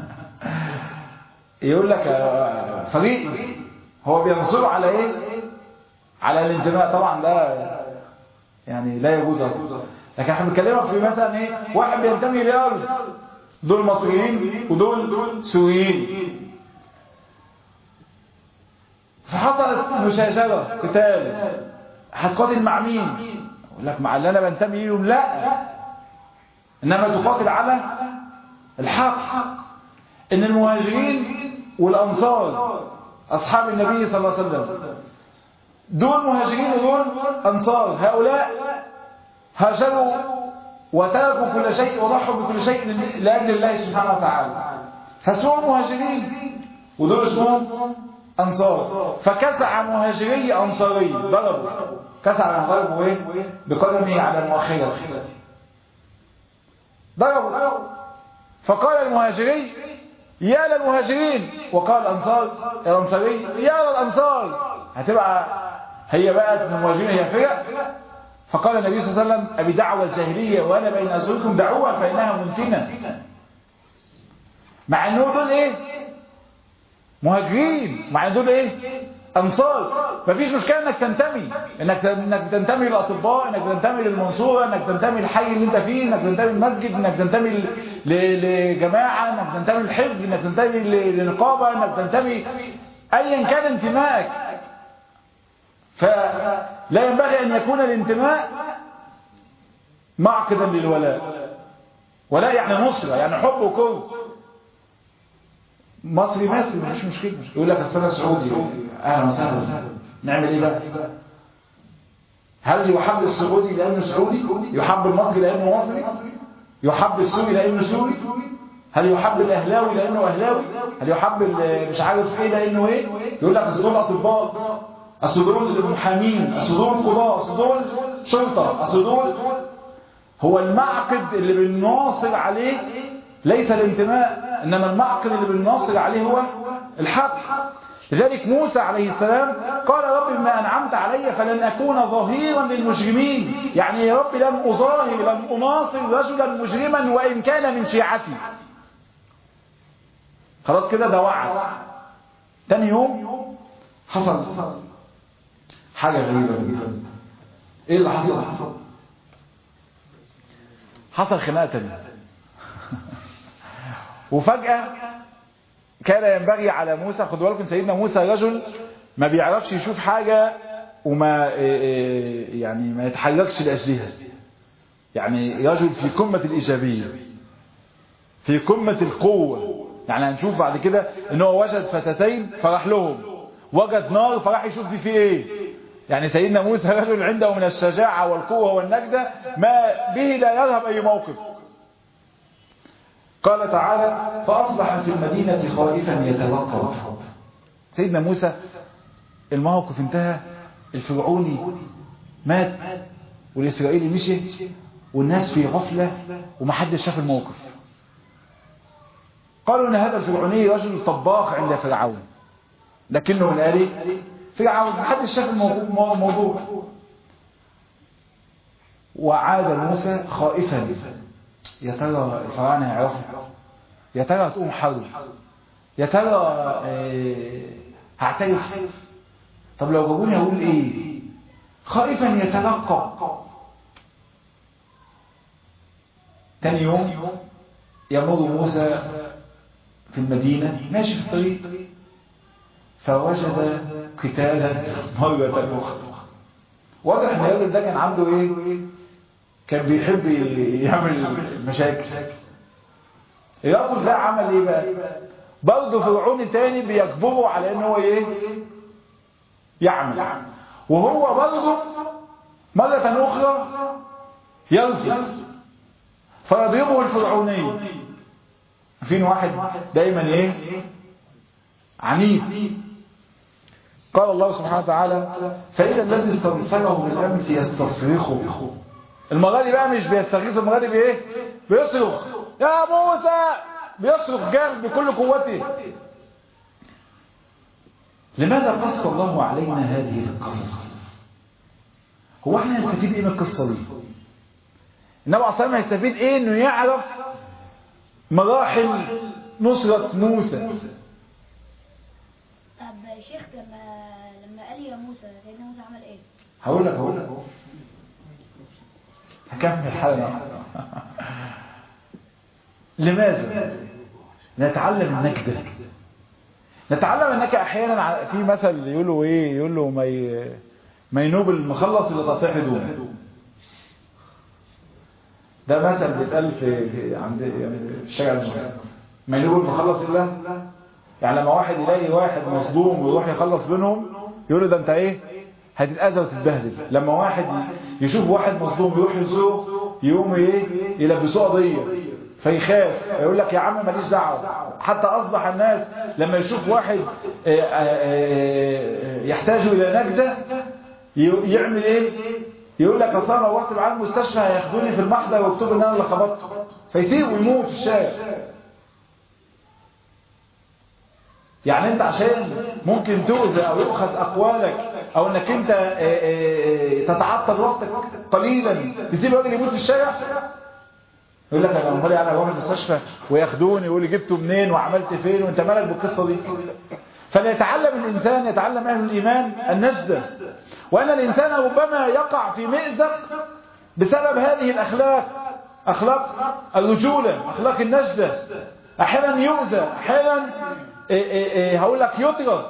يقول لك فريق هو بينصر على ايه؟ على الانتماء. طبعا ده يعني لا يجوز اصلا، لكن احنا بنتكلم في مثلا ايه؟ واحد بينتمي لارض، دول مصريين ودول سوريين، فحصلت مشاجره قتال، هتقاتل مع مين؟ يقول لك مع اللي انا بنتمي لهم. لا، انما تقاتل على الحق. ان المهاجرين والانصار اصحاب النبي صلى الله عليه وسلم دول مهاجرين ودول انصار، هؤلاء هاجروا وتركوا كل شيء وضحوا بكل شيء لاجل الله سبحانه وتعالى، فاسمهم مهاجرين ودول اسمهم انصار. فكسع مهاجري انصاري، ضربوا كسع من ضربه ايه؟ بقدمه على المؤخرة، ضربوا. فقال المهاجري يا للمهاجرين، وقال الانصاري يا للانصار. هتبقى هي بقت من المهاجرين هي فرق. فقال النبي صلى الله عليه وسلم أبي دعوة الجاهلية وأنا بين أزواجكم دعوها فإنها منتنة. مع أنه دول إيه؟ مهاجرين، مع أنه دول إيه؟ أنصار. مفيش مشكلة أنك تنتمي، أنك تنتمي للأطباء، أنك تنتمي للمنصورة، أنك تنتمي للحي اللي أنت فيه، أنك تنتمي للمسجد، أنك تنتمي لجماعة، أنك تنتمي للحزب، أنك تنتمي لنقابة، أنك تنتمي أيا كان انتمائك. فلا ينبغي أن يكون الانتماء معقدا للولاء. ولاء يعني نصرة، يعني حب وكره. مصري مش مشكلة، يقول لك أصل أنا سعودي، أهلا وسهلا، نعمل إيه بقى؟ هل يحب السعودي لأنه سعودي؟ يحب المصري لأنه مصري؟ يحب السوري لأنه سوري؟ هل يحب الأهلاوي لأنه أهلاوي؟ هل يحب مش عارف إيه لأنه إيه؟ يقول لك أصل دول أطباء، أصل دول المحامين، أصل دول قضاء، أصل دول شرطة، أصل دول. هو المعقد اللي بنناصر عليه ليس الانتماء، إنما المعقد اللي بنناصر عليه هو الحق. لذلك موسى عليه السلام قال رب بما أنعمت علي فلن أكون ظهيرا للمجرمين. يعني يا رب لن أظاهر، لن أناصر رجلا مجرما وإن كان من شيعتي. خلاص كده ده وعد. تاني يوم حصل حاجة غريبة جدا. ايه اللي حصل؟ حصل خناقة تانية. وفجأة كان ينبغي على موسى، خدوا بالكم سيدنا موسى رجل ما بيعرفش يشوف حاجة وما يعني ما يتحركش لأجلها. يعني رجل في قمة الإيجابية، في قمة القوة. يعني هنشوف بعد كده ان هو وجد فتاتين فراح لهم، وجد نار فراح يشوف دي في ايه. يعني سيدنا موسى رجل عنده من الشجاعة والقوة والنجدة ما به لا يذهب أي موقف. قال تعالى فأصبح في المدينة خائفا يترقب. سيدنا موسى الموقف انتهى، الفرعوني مات والإسرائيلي مشي والناس في غفلة ومحدش شاف الموقف. قالوا ان هذا الفرعوني رجل طباخ عند فرعون، لكنه من آله فرعون، محدش شاف الموضوع. وعاد موسى خائفا، يا ترى الفراعنه هيعرفوا، يا ترى هتقوم حرب، يا ترى هعترف، طب لو جابوني هقول ايه؟ خائفا يترقب. تاني يوم يمر موسى في المدينة ماشي في الطريق فوجد قتالا مرة أخرى. واضح ان الراجل ده كان عنده ايه؟ كان بيحب يعمل مشاكل. الرجل ده عمل ايه بقى؟ برضه فرعون تاني بيجبره على ان هو ايه؟ يعمل، وهو برضه مرة أخرى يرفض فيضربه الفرعوني. فين واحد دايما ايه؟ عنيد. قال الله سبحانه وتعالى فإذا الذي استنصره بالأمس يستصرخه. المرة دي بقى مش بيستغيث، المرة دي بايه؟ بيصرخ يا موسى، بيصرخ جامد بكل قوته. لماذا قص الله علينا هذه القصص؟ هو احنا هنستفيد ايه من القصة دي؟ النبي عليه الصلاة والسلام هيستفيد ايه؟ انه يعرف مراحل نصرة موسى. طب يا شيخ لما قال يا موسى سيدنا موسى عمل ايه؟ هقول لك هكمل الحلقة. لماذا؟ نتعلم النكدة. نتعلم انك احيانا في مثل يقولوا ايه؟ يقولوا ما ينوب المخلص الا تطيح هدومه. ده مثل بيتقال في عند يعني الشارع المصري. ما ينوب المخلص الا يعني لما واحد يلاقي واحد مصدوم ويروح يخلص بينهم يقول له ده انت ايه؟ هتتأذى وتتبهدل. لما واحد يشوف واحد مصدوم يروح يزوره يقوم ايه؟ يلبسوه قضيه فيخاف، يقول لك يا عم ماليش دعوه. حتى اصبح الناس لما يشوف واحد يحتاج الى نجده يعمل ايه؟ يقول لك اصل انا روحت معاه المستشفى هياخدوني في المحضر ويكتبوا ان انا اللي خبطته، فيسيبه يموت في الشارع. يعني انت عشان ممكن تؤذى او يؤخذ اقوالك او انك انت تتعطل وقتك قليلا تسيب راجل يموت في الشارع؟ يقول لك انا امال يعني اروح المستشفى وياخدوني يقول لي جبته منين وعملت فين وانت مالك بالقصه دي؟ فليتعلم الانسان، يتعلم اهل الايمان النجدة، وان الانسان ربما يقع في مأزق بسبب هذه الاخلاق، اخلاق الرجوله، اخلاق النجدة. احيانا يؤذى، احيانا هقول لك يطرد.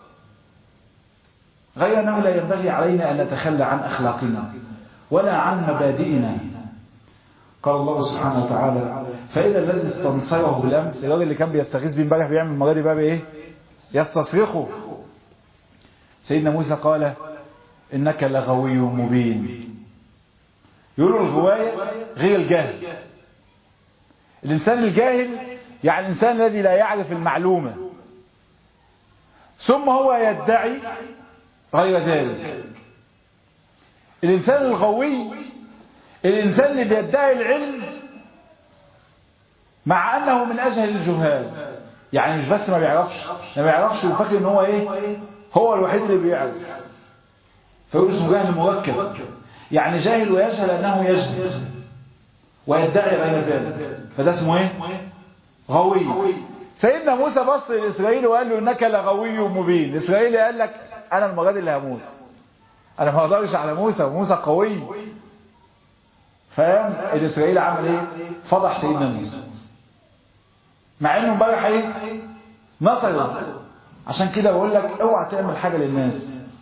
غير انه لا ينبغي علينا ان نتخلى عن اخلاقنا ولا عن مبادئنا. قال الله سبحانه وتعالى فإذا الذي استنصره بالأمس، الراجل اللي كان بيستغيث بيه امبارح بيعمل المرة دي بقى بإيه؟ يستصرخه. سيدنا موسى قال إنك لغوي مبين. يقولوا الغواية غير الجاهل. الإنسان الجاهل يعني الإنسان الذي لا يعرف المعلومة ثم هو يدعي غير ذلك. الإنسان الغوي الإنسان اللي بيدعي العلم مع أنه من أجهل الجهال. يعني مش بس ما بيعرفش وفاكر إن هو إيه؟ هو الوحيد اللي بيعرف، فيقول اسمه جهل مركب. يعني جاهل ويجهل أنه يجهل ويدعي غير ذلك، فده اسمه إيه؟ غوي. سيدنا موسى بص لإسرائيل وقال له إنك لغوي مبين. إسرائيل قال لك أنا المرة دي اللي هموت، أنا ما أقدرش على موسى، وموسى قوي. فاهم؟ الإسرائيلي عمل ايه؟ فضح سيدنا موسى مع انه امبارح ايه؟ نصره. عشان كده بقول لك اوعى تعمل حاجة للناس.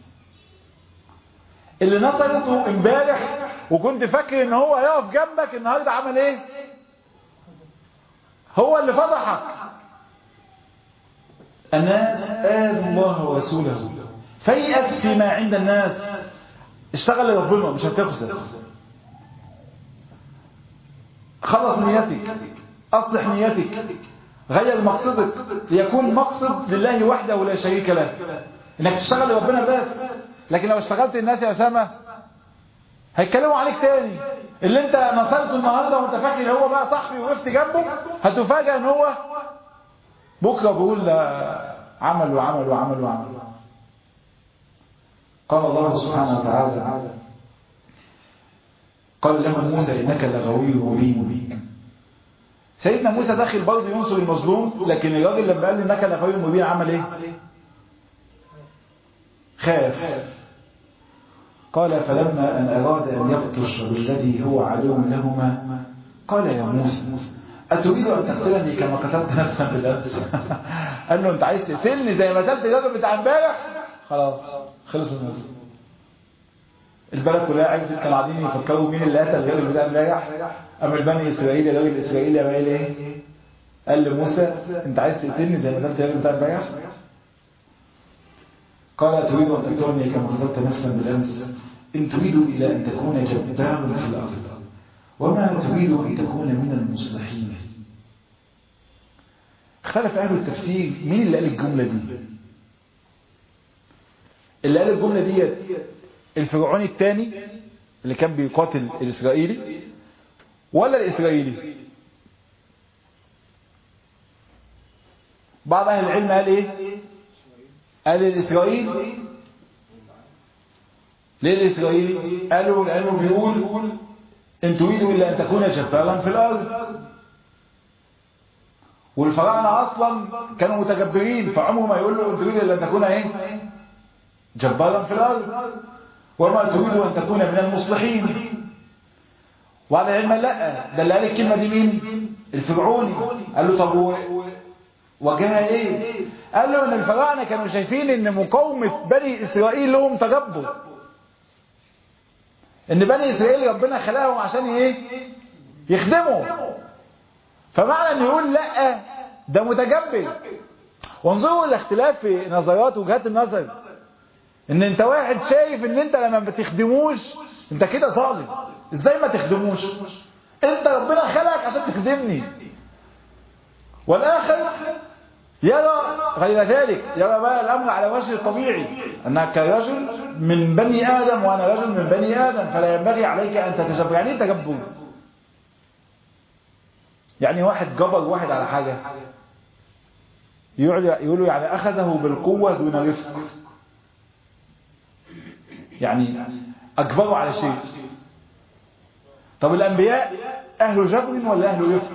اللي نصرته امبارح وكنت فاكر ان هو يقف جنبك النهارده عمل ايه؟ هو اللي فضحك. الناس آذوا الله ورسوله فيأس فيما عند الناس. اشتغل لربنا مش هتخسر. خلص نيتك، أصلح نيتك، غير مقصدك ليكون مقصد لله وحده ولا شريك له. انك تشتغل لربنا بس. لكن لو اشتغلت الناس يا أسامة هيتكلموا عليك تاني. اللي انت نصرته النهارده وانت فاكر هو بقى صاحبي وقفت جنبه هتفاجئ ان هو بكره بيقول عمل وعمل وعمل وعمل. قال الله سبحانه وتعالى قال له موسى إنك لغوي مبين. سيدنا موسى داخل برضه ينصر المظلوم، لكن الراجل لما قال له إنك لغوي مبين عمل إيه؟ خاف. قال فلما أن أراد أن يبطش بالذي هو عدو لهما قال يا موسى أتريد أن تقتلني كما قتلت نفسا بالأمس؟ قال له أنت عايز تقتلني زي ما قتلت الراجل بتاع امبارح؟ خلاص خلص الموضوع. البلد كلها عرفت، كانوا قاعدين يفكروا مين اللي قتل الراجل بتاع امبارح. أما البني إسرائيل الراجل الإسرائيلي قال إيه؟ قال لموسى أنت عايز تقتلني زي ما قتلت الراجل بتاع امبارح؟ قال أتريد أن تقتلني كما قتلت نفسا بالأمس؟ إن تريد إلا أن تكون جبارا في الأرض وما تريد أن تكون من المصلحين. اختلف أهل التفسير مين اللي قال الجملة دي. اللي قال الجملة دي الفرعوني الثاني اللي كان بيقاتل الإسرائيلي ولا الإسرائيلي؟ بعض أهل العلم قال إيه؟ قال الإسرائيلي. ليه الإسرائيلي؟ قالوا بيقول إن تريدوا إلا أن تكون جبارا في الأرض. والفراعنة أصلا كانوا متجبرين، فعمره ما يقول له إن تريد إلا أن تكون إيه؟ جبارا في الأرض وما تريد أن تكون من المصلحين. وعلى العلم لا، ده اللي قال الكلمة دي مين؟ الفرعوني. قال له طب وجهها إيه؟ قال له إن الفراعنة كانوا شايفين إن مقاومة بني إسرائيل لهم تجبر، ان بني اسرائيل ربنا خلقهم عشان ايه؟ يخدموا. فمعنى ان يقول لا ده متجبر. وانظروا الاختلاف في نظرات وجهات النظر، ان انت واحد شايف ان انت لما بتخدموش انت كده ظالم. ازاي ما تخدموش؟ انت ربنا خلقك عشان تخدمني. والاخر يرى غير ذلك، يرى بقى الامر على وجه الطبيعي، انك رجل من بني ادم وانا رجل من بني ادم، فلا ينبغي عليك ان تتجبر. يعني ايه تجبر؟ يعني واحد جبر واحد على حاجه، يقولوا يعني اخذه بالقوه دون رفق، يعني اجبره على شيء. طب الانبياء اهل جبر ولا اهل رفق؟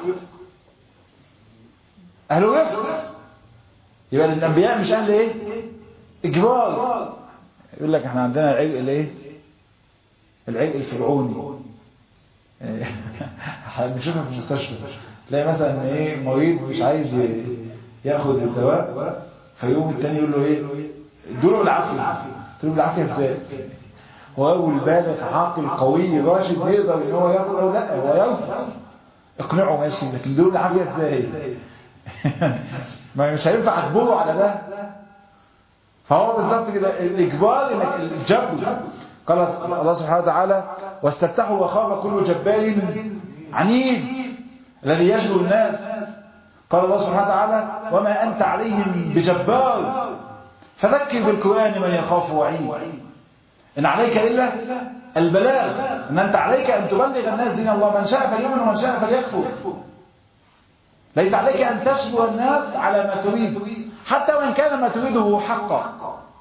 اهل رفق. يبقى الانبياء مش اهل ايه؟ اجبار. يقول لك احنا عندنا العرق الايه؟ العرق الفرعوني. بنشوفها في المستشفى، تلاقي مثلا ايه مريض مش عايز ياخد الدواء، فيقوم التاني يقول له ايه؟ ادوا له بالعافيه. قلت له بالعافيه ازاي؟ هو رجل بالغ عاقل قوي راشد يقدر ان هو ياخد او لا، هو يرفض. اقنعه ماشي، لكن ادوا له بالعافيه ازاي؟ ما مش هينفع اجبره على ده. فهو بالظبط كده الاجبار، انك الجبر. قال الله سبحانه وتعالى واستفتحوا وخاب كل جبار عنيد الذي يجبر الناس. قال الله سبحانه وتعالى وما انت عليهم بجبار فذكر بالقرآن من يخاف وعيد. ان عليك الا البلاغ، ان انت عليك ان تبلغ الناس دين الله، من شاء فليؤمن ومن شاء فليكفر. ليس عليك أن تشبه الناس على ما تريد حتى وإن كان ما تريده حقا.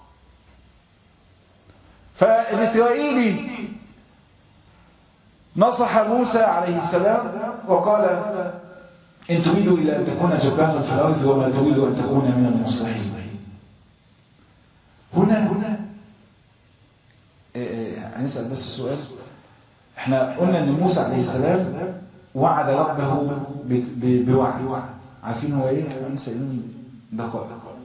فالإسرائيلي نصح موسى عليه السلام وقال إن تريد إلا أن تكون جبارا في الأرض وما تريد أن تكون من المصلحين. هنا هنسأل بس السؤال. احنا قلنا أن موسى عليه السلام وعد ربه بوعد، عارفين هو ايه؟ هنسألون دقائق.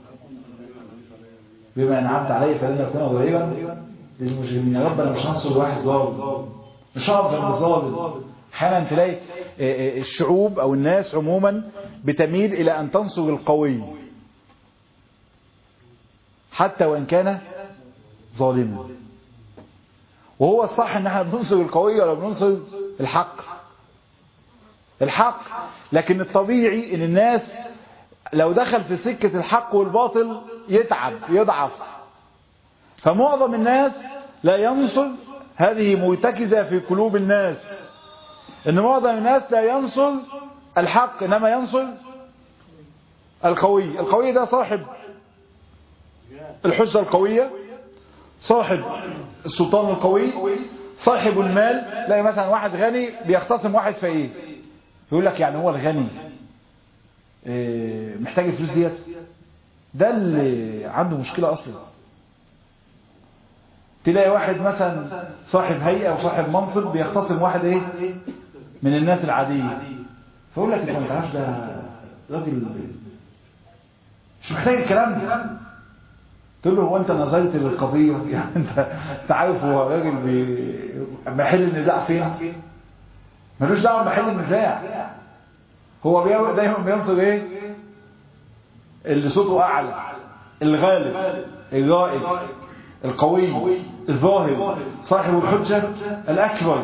بما أنعمت عليه فلن يكون ظهيرا للمجرمين. يا رب أنا مش هنصر واحد ظالم، مش هقدر ظالم. احيانا تلاقي الشعوب أو الناس عموما بتميل إلى أن تنصر القوي حتى وإن كان ظالما، وهو الصح ان احنا بننصر القوي ولا بننصر الحق. لكن الطبيعي ان الناس لو دخل في سكة الحق والباطل يتعب يضعف. فمعظم الناس لا ينصر، هذه مرتكزة في قلوب الناس، ان معظم الناس لا ينصر الحق انما ينصر القوي. القوي ده صاحب الحجة القوية، صاحب السلطان القوي، صاحب المال. لا مثلا واحد غني بيختصم واحد فقير، يقول لك يعني هو الغني محتاج الفلوس ديت، ده اللي عنده مشكلة اصلا. تلاقي واحد مثلا صاحب هيئة وصاحب منصب بيختصم واحد ايه من الناس العادية، فيقول لك انت ما تعرفش ده راجل مش محتاج الكلام ده. تقول له هو انت نظرت للقضية؟ يعني انت عارف هو راجل محل النزاع فين؟ ملوش دعوه بمحل النزاع. هو دايما بينصر ايه؟ اللي صوته اعلى، الغالب، الرائد، القوي، الظاهر، صاحب الحجة الأكبر.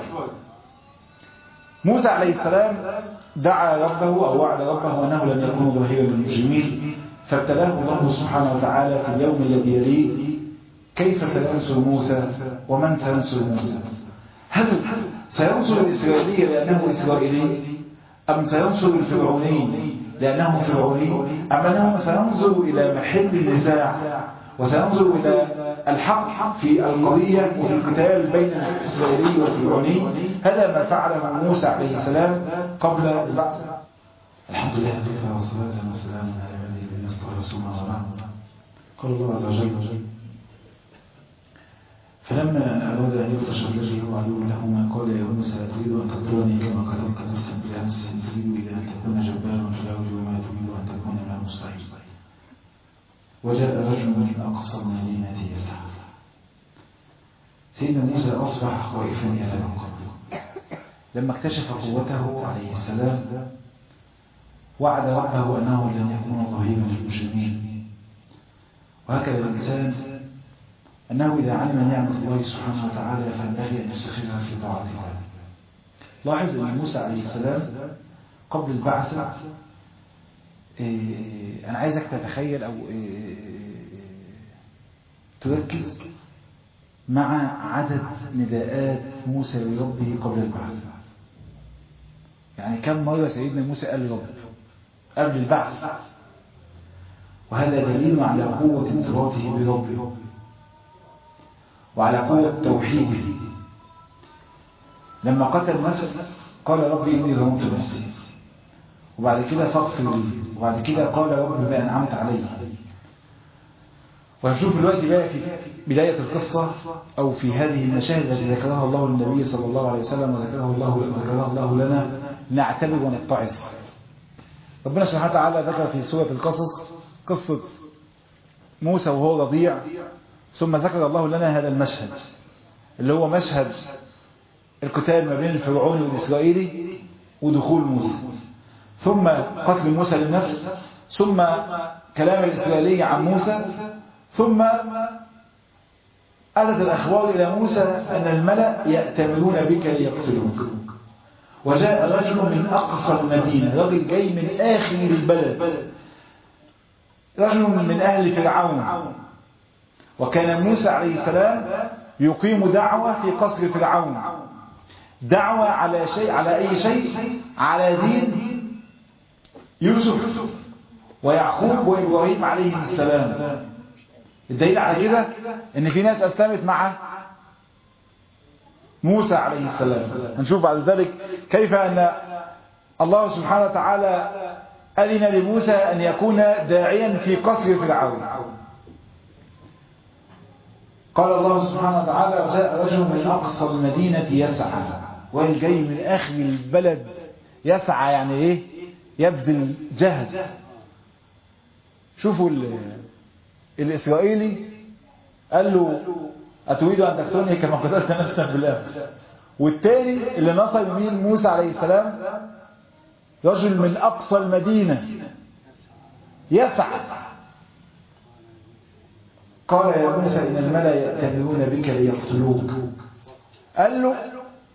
موسى عليه السلام دعا ربه أو وعد ربه أنه لن يكون ظهيرا للمجرمين، فابتلاه الله سبحانه وتعالى في اليوم الذي يليه كيف سينصر موسى ومن سينصر موسى. هل سينصر الإسرائيلي لأنه إسرائيلي، أم سينصر الفرعوني لأنه فرعوني، أم أنه سينظر إلى محل النزاع وسينظر إلى الحق في القضية وفي القتال بين الإسرائيلي والفرعوني. هذا ما فعله موسى عليه السلام قبل البعث. الحمد لله وكفى والصلاة والسلام على عباده الذين اصطفى ثم أما بعد. قال الله عز وجل: فلما أراد أن يبطش الذي هو عدو لهما قال يا موسى أتريد أن تقتلني كما قتلت نفسا بالأمس، إن تريد إلى أن تكون جبارا في الأرض وما تريد أن تكون من المصلحين. وجاء رجل من أقصى المدينة يسعى. سيدنا موسى أصبح خائفا يترقب. لما اكتشف قوته عليه السلام وعد ربه أنه لن يكون ظهيرا للمجرمين. وهكذا الإنسان أنه إذا علم نعمة الله سبحانه وتعالى فينبغي أن يستخرجها في طاعة الله. لاحظ أن موسى عليه السلام قبل البعثة، أنا عايزك تتخيل أو تركز مع عدد نداءات موسى لربه قبل البعث. يعني كم مرة سيدنا موسى قال لرب قبل البعث؟ وهذا دليل على قوة ارتباطه بربه وعلى قوة توحيده. لما قتل نفسه قال ربي إني ظلمت نفسي، وبعد كده فاغفر لي، وبعد كده قال رب ما أنعمت علي. وهنشوف دلوقتي بقى في بداية القصة أو في هذه المشاهد التي ذكرها الله للنبي صلى الله عليه وسلم وذكرها الله لنا نعتبر ونتعظ. ربنا سبحانه وتعالى ذكر في سورة القصص قصة موسى وهو رضيع، ثم ذكر الله لنا هذا المشهد اللي هو مشهد القتال ما بين الفرعوني والإسرائيلي ودخول موسى، ثم قتل موسى للنفس، ثم كلام الإسرائيلي عن موسى، ثم أتت الأخبار إلى موسى أن الملأ يأتمرون بك ليقتلوك. وجاء رجل من أقصى المدينة، رجل جاي من آخر البلد، رجل من أهل فرعون. وكان موسى عليه السلام يقيم دعوة في قصر فرعون، دعوة على شيء، على أي شيء؟ على دين يوسف ويعقوب وإبراهيم عليهم السلام. الدليل على كده ان في ناس اسلمت مع موسى عليه السلام. هنشوف بعد ذلك كيف ان الله سبحانه وتعالى أذن لموسى ان يكون داعيا في قصر فرعون. قال الله سبحانه وتعالى: وجاء رجل من أقصى المدينة يسعى. وين جاي من آخر البلد يسعى؟ يعني ايه؟ يبذل جهد. شوفوا الإسرائيلي قال له أتريد أن تقتلني كما قتلت نفسا بالأمس. والتاني اللي نصر يمين موسى عليه السلام رجل من أقصى المدينة يسعى. قال يا موسى إن الملأ يأتمرون بك ليقتلوك. قال له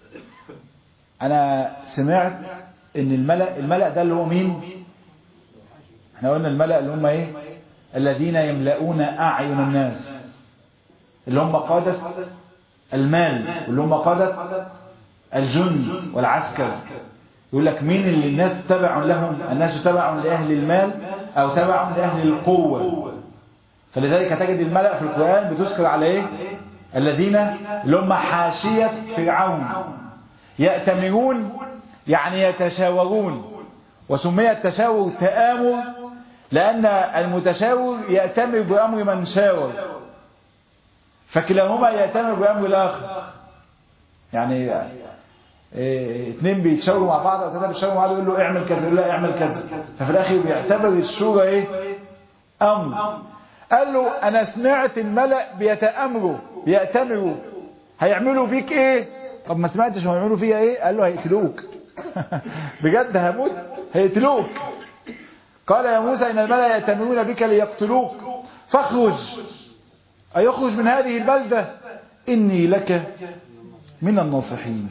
أنا سمعت إن الملأ ده اللي هو مين؟ احنا قلنا الملأ اللي هم ايه؟ الذين يملؤون أعين الناس، اللي هم قادة المال واللي هم قادة الجند والعسكر. يقول لك مين اللي الناس تبع لهم؟ الناس تبع لأهل المال أو تبع لأهل القوة. فلذلك تجد الملأ في القرآن بتذكر على ايه؟ الذين اللي هم حاشية فرعون. يأتمرون يعني يتشاورون، وسمي التشاور تآمر لأن المتشاور يأتمر بأمر من شاور. فكلاهما يأتمر بأمر الآخر. يعني اتنين بيتشاوروا مع بعض او ثلاثه بيتشاوروا مع بعض، يقول له اعمل كذا، يقول لا اعمل كذا، ففي الاخر بيعتبر الشورى امر. قال له انا سمعت الملأ بيأتمروا هيعملوا فيك ايه؟ طب ما سمعتش هم هيعملوا فيها ايه؟ قال له هيقتلوك. بجد هموت هيقتلوك. قال يا موسى ان الملأ يأتمرون بك ليقتلوك فاخرج، ايخرج من هذه البلدة اني لك من الناصحين.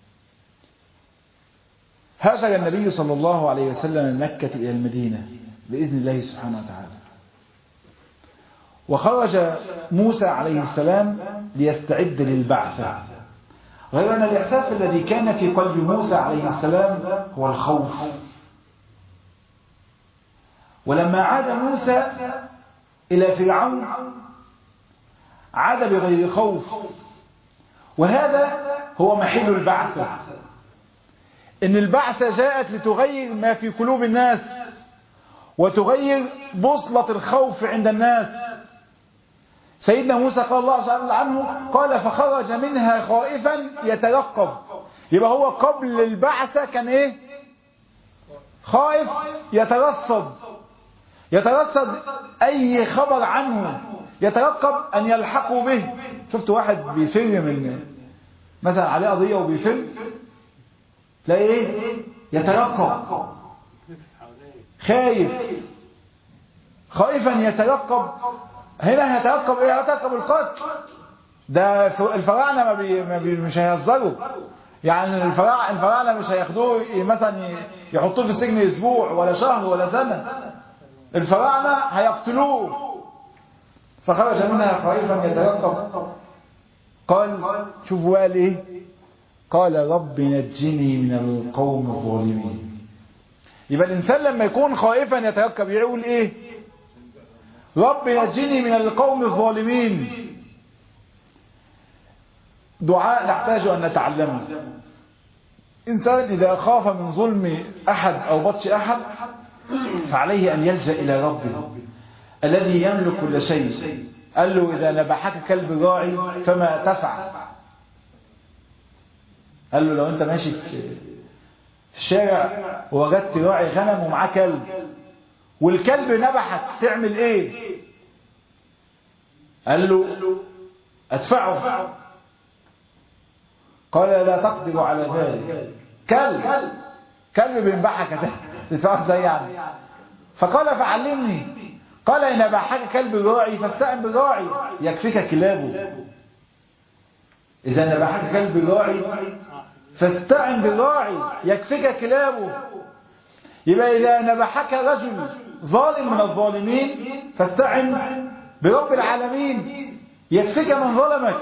هاجر النبي صلى الله عليه وسلم من مكة إلى المدينة بإذن الله سبحانه وتعالى، وخرج موسى عليه السلام ليستعد للبعثة، غير أن الإحساس الذي كان في قلب موسى عليه السلام هو الخوف. ولما عاد موسى إلى فرعون عاد بغير خوف، وهذا هو محل البعثة، إن البعثة جاءت لتغير ما في قلوب الناس وتغير بوصلة الخوف عند الناس. سيدنا موسى قال الله تعالى عنه قال فخرج منها خائفا يترقب. يبقى هو قبل البعثة كان ايه؟ خائف يترصد اي خبر عنه، يترقب ان يلحقوا به. شفت واحد بيفر من مثلا عليه قضية وبيفر، تلاقي ايه؟ يترقب، خائفا يترقب. هنا يترقب ايه؟ يترقب القتل. ده الفراعنة مش هيهزروا، يعني الفراعنة مش هياخدوه مثلا يحطوه في السجن اسبوع ولا شهر ولا سنة، الفراعنة هيقتلوه. فخرج منها خائفا يترقب. قال شوفوا قال ايه؟ قال رب نجني من القوم الظالمين. يبقى الإنسان لما يكون خائفا يترقب يقول إيه؟ رب نجني من القوم الظالمين. دعاء نحتاج أن نتعلمه. إنسان إذا خاف من ظلم أحد أو بطش أحد فعليه أن يلجأ إلى ربه الذي يملك كل شيء. قال له إذا نبحك كلب راعي فما تفعل. قال له لو أنت ماشي في الشارع ووجدت راعي غنم ومعاه كلب والكلب نبحك تعمل ايه؟ قال له ادفعه. قال لا تقدر على ذلك. كلب بينبحك تدفعه ازاي يعني؟ فقال فعلمني. قال ان نبحك كلب راعي فاستعن بالراعي يكفيك كلابه. اذا نبحك كلب راعي فاستعن بالراعي يكفيك كلابه. يبقى إذا نبحك رجل ظالم من الظالمين فاستعن برب العالمين يكفيك من ظلمك.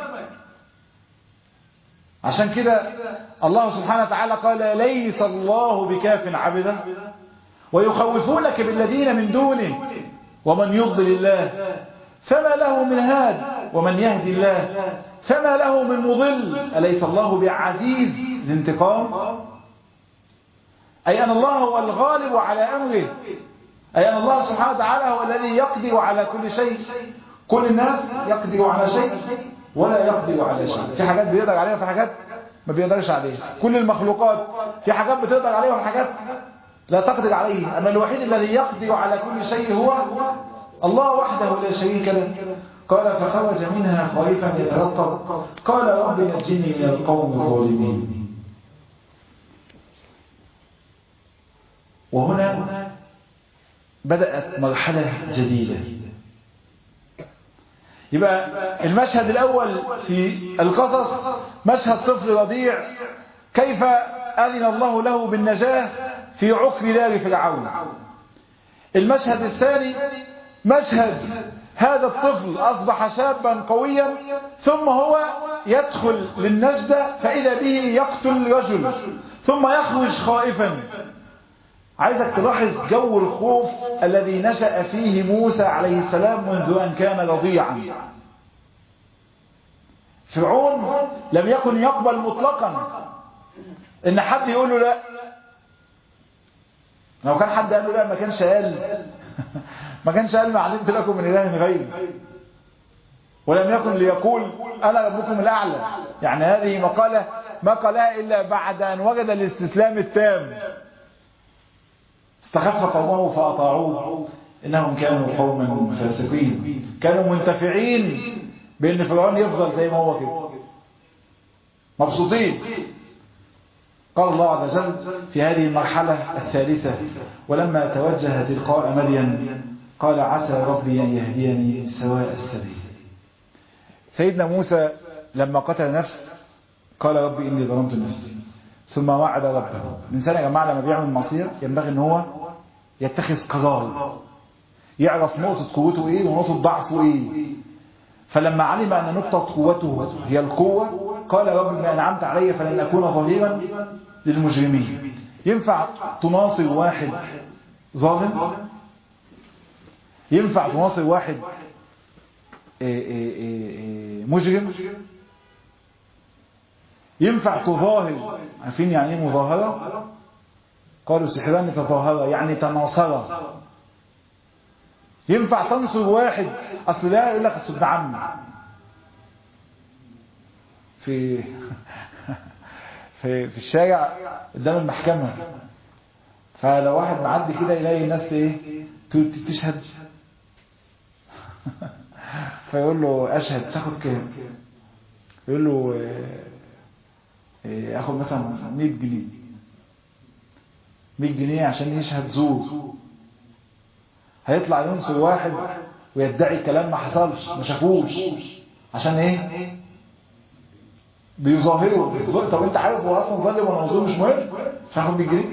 عشان كده الله سبحانه وتعالى قال ليس الله بكاف عبده ويخوفونك بالذين من دونه ومن يضلل الله فما له من هاد ومن يهدي الله فما له من مضل أليس الله بعزيز الانتقام. أي أن الله هو الغالب على أمره، أي أن الله سبحانه وتعالى هو الذي يقدر على كل شيء. كل الناس يقدر على شيء ولا يقدر على شيء. في حاجات بيقدر عليها وفي حاجات ما بيقدرش عليها. كل المخلوقات في حاجات بتقدر عليها وفي حاجات لا تقدر عليه. أما الوحيد الذي يقدر على كل شيء هو الله وحده لا شريك له. قال فخرج منها خائفا يترقب. قال رب نجني من القوم الظالمين. وهنا بدأت مرحلة جديدة. يبقى المشهد الأول في القصص مشهد طفل رضيع كيف أذن الله له بالنجاة في عقر دار فرعون. المشهد الثاني مشهد هذا الطفل أصبح شابا قويا ثم هو يدخل للنجدة فإذا به يقتل رجل ثم يخرج خائفا. عايزك تلاحظ جو الخوف الذي نشأ فيه موسى عليه السلام منذ أن كان رضيعا. فرعون لم يكن يقبل مطلقا ان حد يقول له لا. لو كان حد قال له لا ما كانش قال ما علمت لكم من إله غيري. ولم يكن ليقول أنا ربكم الأعلى. يعني هذه مقالة ما قالها إلا بعد أن وجد الاستسلام التام. استخف قومه فأطاعوه إنهم كانوا قوما فاسقين. كانوا منتفعين بأن فرعون يفضل زي ما هو كده، مبسوطين. قال الله عز وجل في هذه المرحلة الثالثة: ولما توجه تلقاء مدين قال عسى ربي أن يهديني سواء السبيل. سيدنا موسى لما قتل نفس قال ربي إني ظلمت نفسي، ثم وعد ربه. الإنسان يا جماعة لما بيعمل معصية ينبغي أن هو يتخذ قرار، يعرف نقطة قوته إيه ونقطة ضعفه إيه. فلما علم أن نقطة قوته هي القوة قال ربي ما أنعمت علي فلن أكون ظهيرا للمجرمين. ينفع تناصر واحد ظالم؟ ينفع تناصر واحد مجرم؟ ينفع تظاهر؟ عارفين يعني ايه مظاهرة؟ قالوا سحران تظاهرة يعني تناصرة. ينفع تنصر واحد؟ اصل لا يقول لك اصل ابن عمي في الشارع قدام المحكمة، فلو واحد معدي كده يلاقي الناس ايه تشهد فيقول له اشهد تاخد كام؟ يقول له اخد مثلا 100 جنيه 100 جنيه عشان يشهد زور. هيطلع ينصر واحد ويدعي كلام ما حصلش ما شافوش عشان ايه؟ بيظاهروا. طب انت عارف هو اصلا ظالم ولا مظلوم؟ مش مهم، مش هاخد 100 جنيه.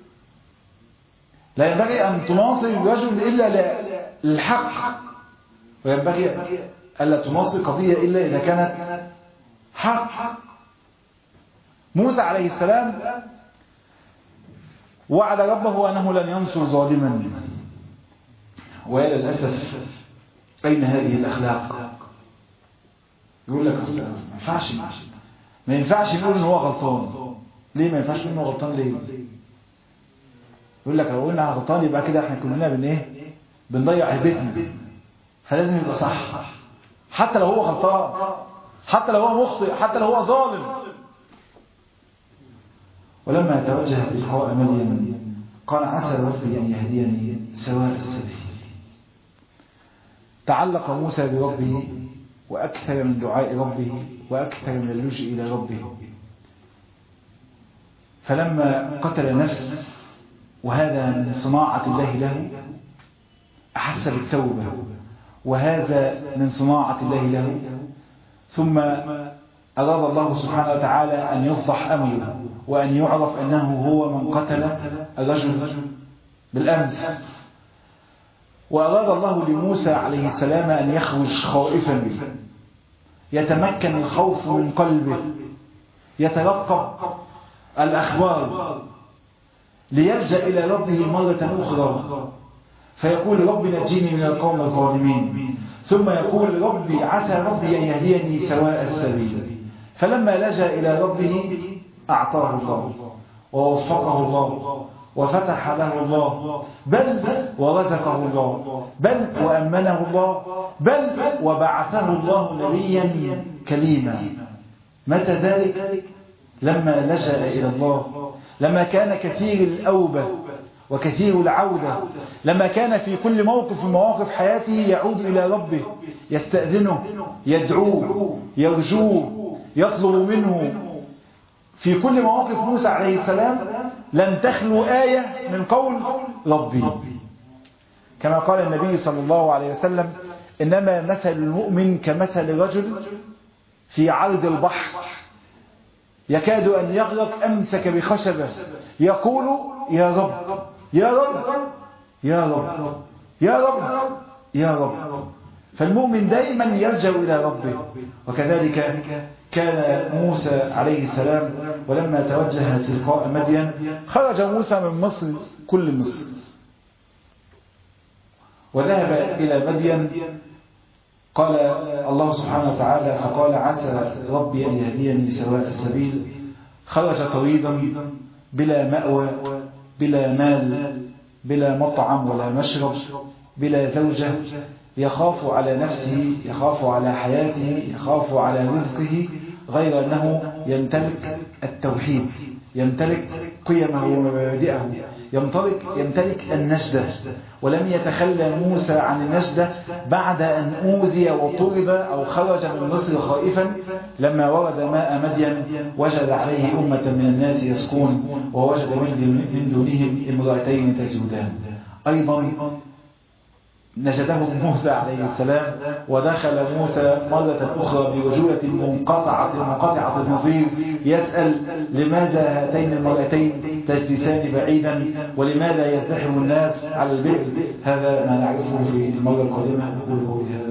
لا ينبغي ان تناصر الرجل الا للحق، وينبغي الا تناصر قضيه الا اذا كانت حق. موسى عليه السلام وعد ربه انه لن ينصر ظالما، ويا للاسف اين هذه الاخلاق؟ يقول لك اصل ما ينفعش نقول ان هو غلطان. ليه ما ينفعش نقول انه غلطان؟ ليه؟ يقول لك لو قلنا غلطان يبقى كده احنا كلنا بنضيع هيبتنا، فلازم يبقى صح حتى لو هو غلطان، حتى لو هو مخطئ، حتى لو هو ظالم. ولما توجه تلقاء مدين قال عسى ربي ان يهديني سواء السبيل. تعلق موسى بربه وأكثر من دعاء ربه وأكثر من اللجوء إلى ربه. فلما قتل نفس وهذا من صناعة الله له أحس بالتوبة، وهذا من صناعة الله له. ثم أراد الله سبحانه وتعالى أن يفضح أمره وأن يعرف أنه هو من قتل الرجل بالأمس. وأراد الله لموسى عليه السلام أن يخرج خائفا، يتمكن الخوف من قلبه، يترقب الأخبار ليلجأ إلى ربه مرة أخرى، فيقول رب نجيني من القوم الظالمين، ثم يقول ربي عسى ربي أن يهديني سواء السبيل. فلما لجأ إلى ربه أعطاه الله ووفقه الله وفتح له الله، بل ورزقه الله، بل وأمنه الله، بل وبعثه الله نبيا كليما. متى ذلك؟ لما لجأ إلى الله، لما كان كثير الأوبة وكثير العودة، لما كان في كل موقف من مواقف حياته يعود إلى ربه، يستأذنه، يدعوه، يرجوه، يطلب منه. في كل مواقف موسى عليه السلام لن تخلو آية من قول ربي، كما قال النبي صلى الله عليه وسلم إنما مثل المؤمن كمثل رجل في عرض البحر يكاد أن يغرق أمسك بخشبة يقول يا رب يا رب يا رب يا رب يا رب. فالمؤمن دائما يلجأ إلى ربه. وكذلك كان موسى عليه السلام ولما توجه تلقاء مدين خرج موسى من مصر كل مصر وذهب إلى مدين. قال الله سبحانه وتعالى فقال عسى ربي أن يهديني سواء السبيل. خرج طريدا بلا مأوى بلا مال بلا مطعم ولا مشرب بلا زوجة يخاف على نفسه، يخاف على حياته، يخاف على رزقه، غير أنه يمتلك التوحيد، يمتلك قيمه ومبادئه، يمتلك النجدة. ولم يتخلى موسى عن النجدة بعد أن أوذي وطرد أو خرج من مصر خائفا. لما ورد ماء مدين وجد عليه أمة من الناس يسقون، ووجد من دونهم امرأتين تزودان. أيضا نجدهم موسى عليه السلام، ودخل موسى مرة أخرى برجولة منقطعة النظير يسأل لماذا هاتين المرأتين تجلسان بعيدا، ولماذا يزدحم الناس على البئر. هذا ما نعرفه في المرة القادمة. أقول قولي هذا.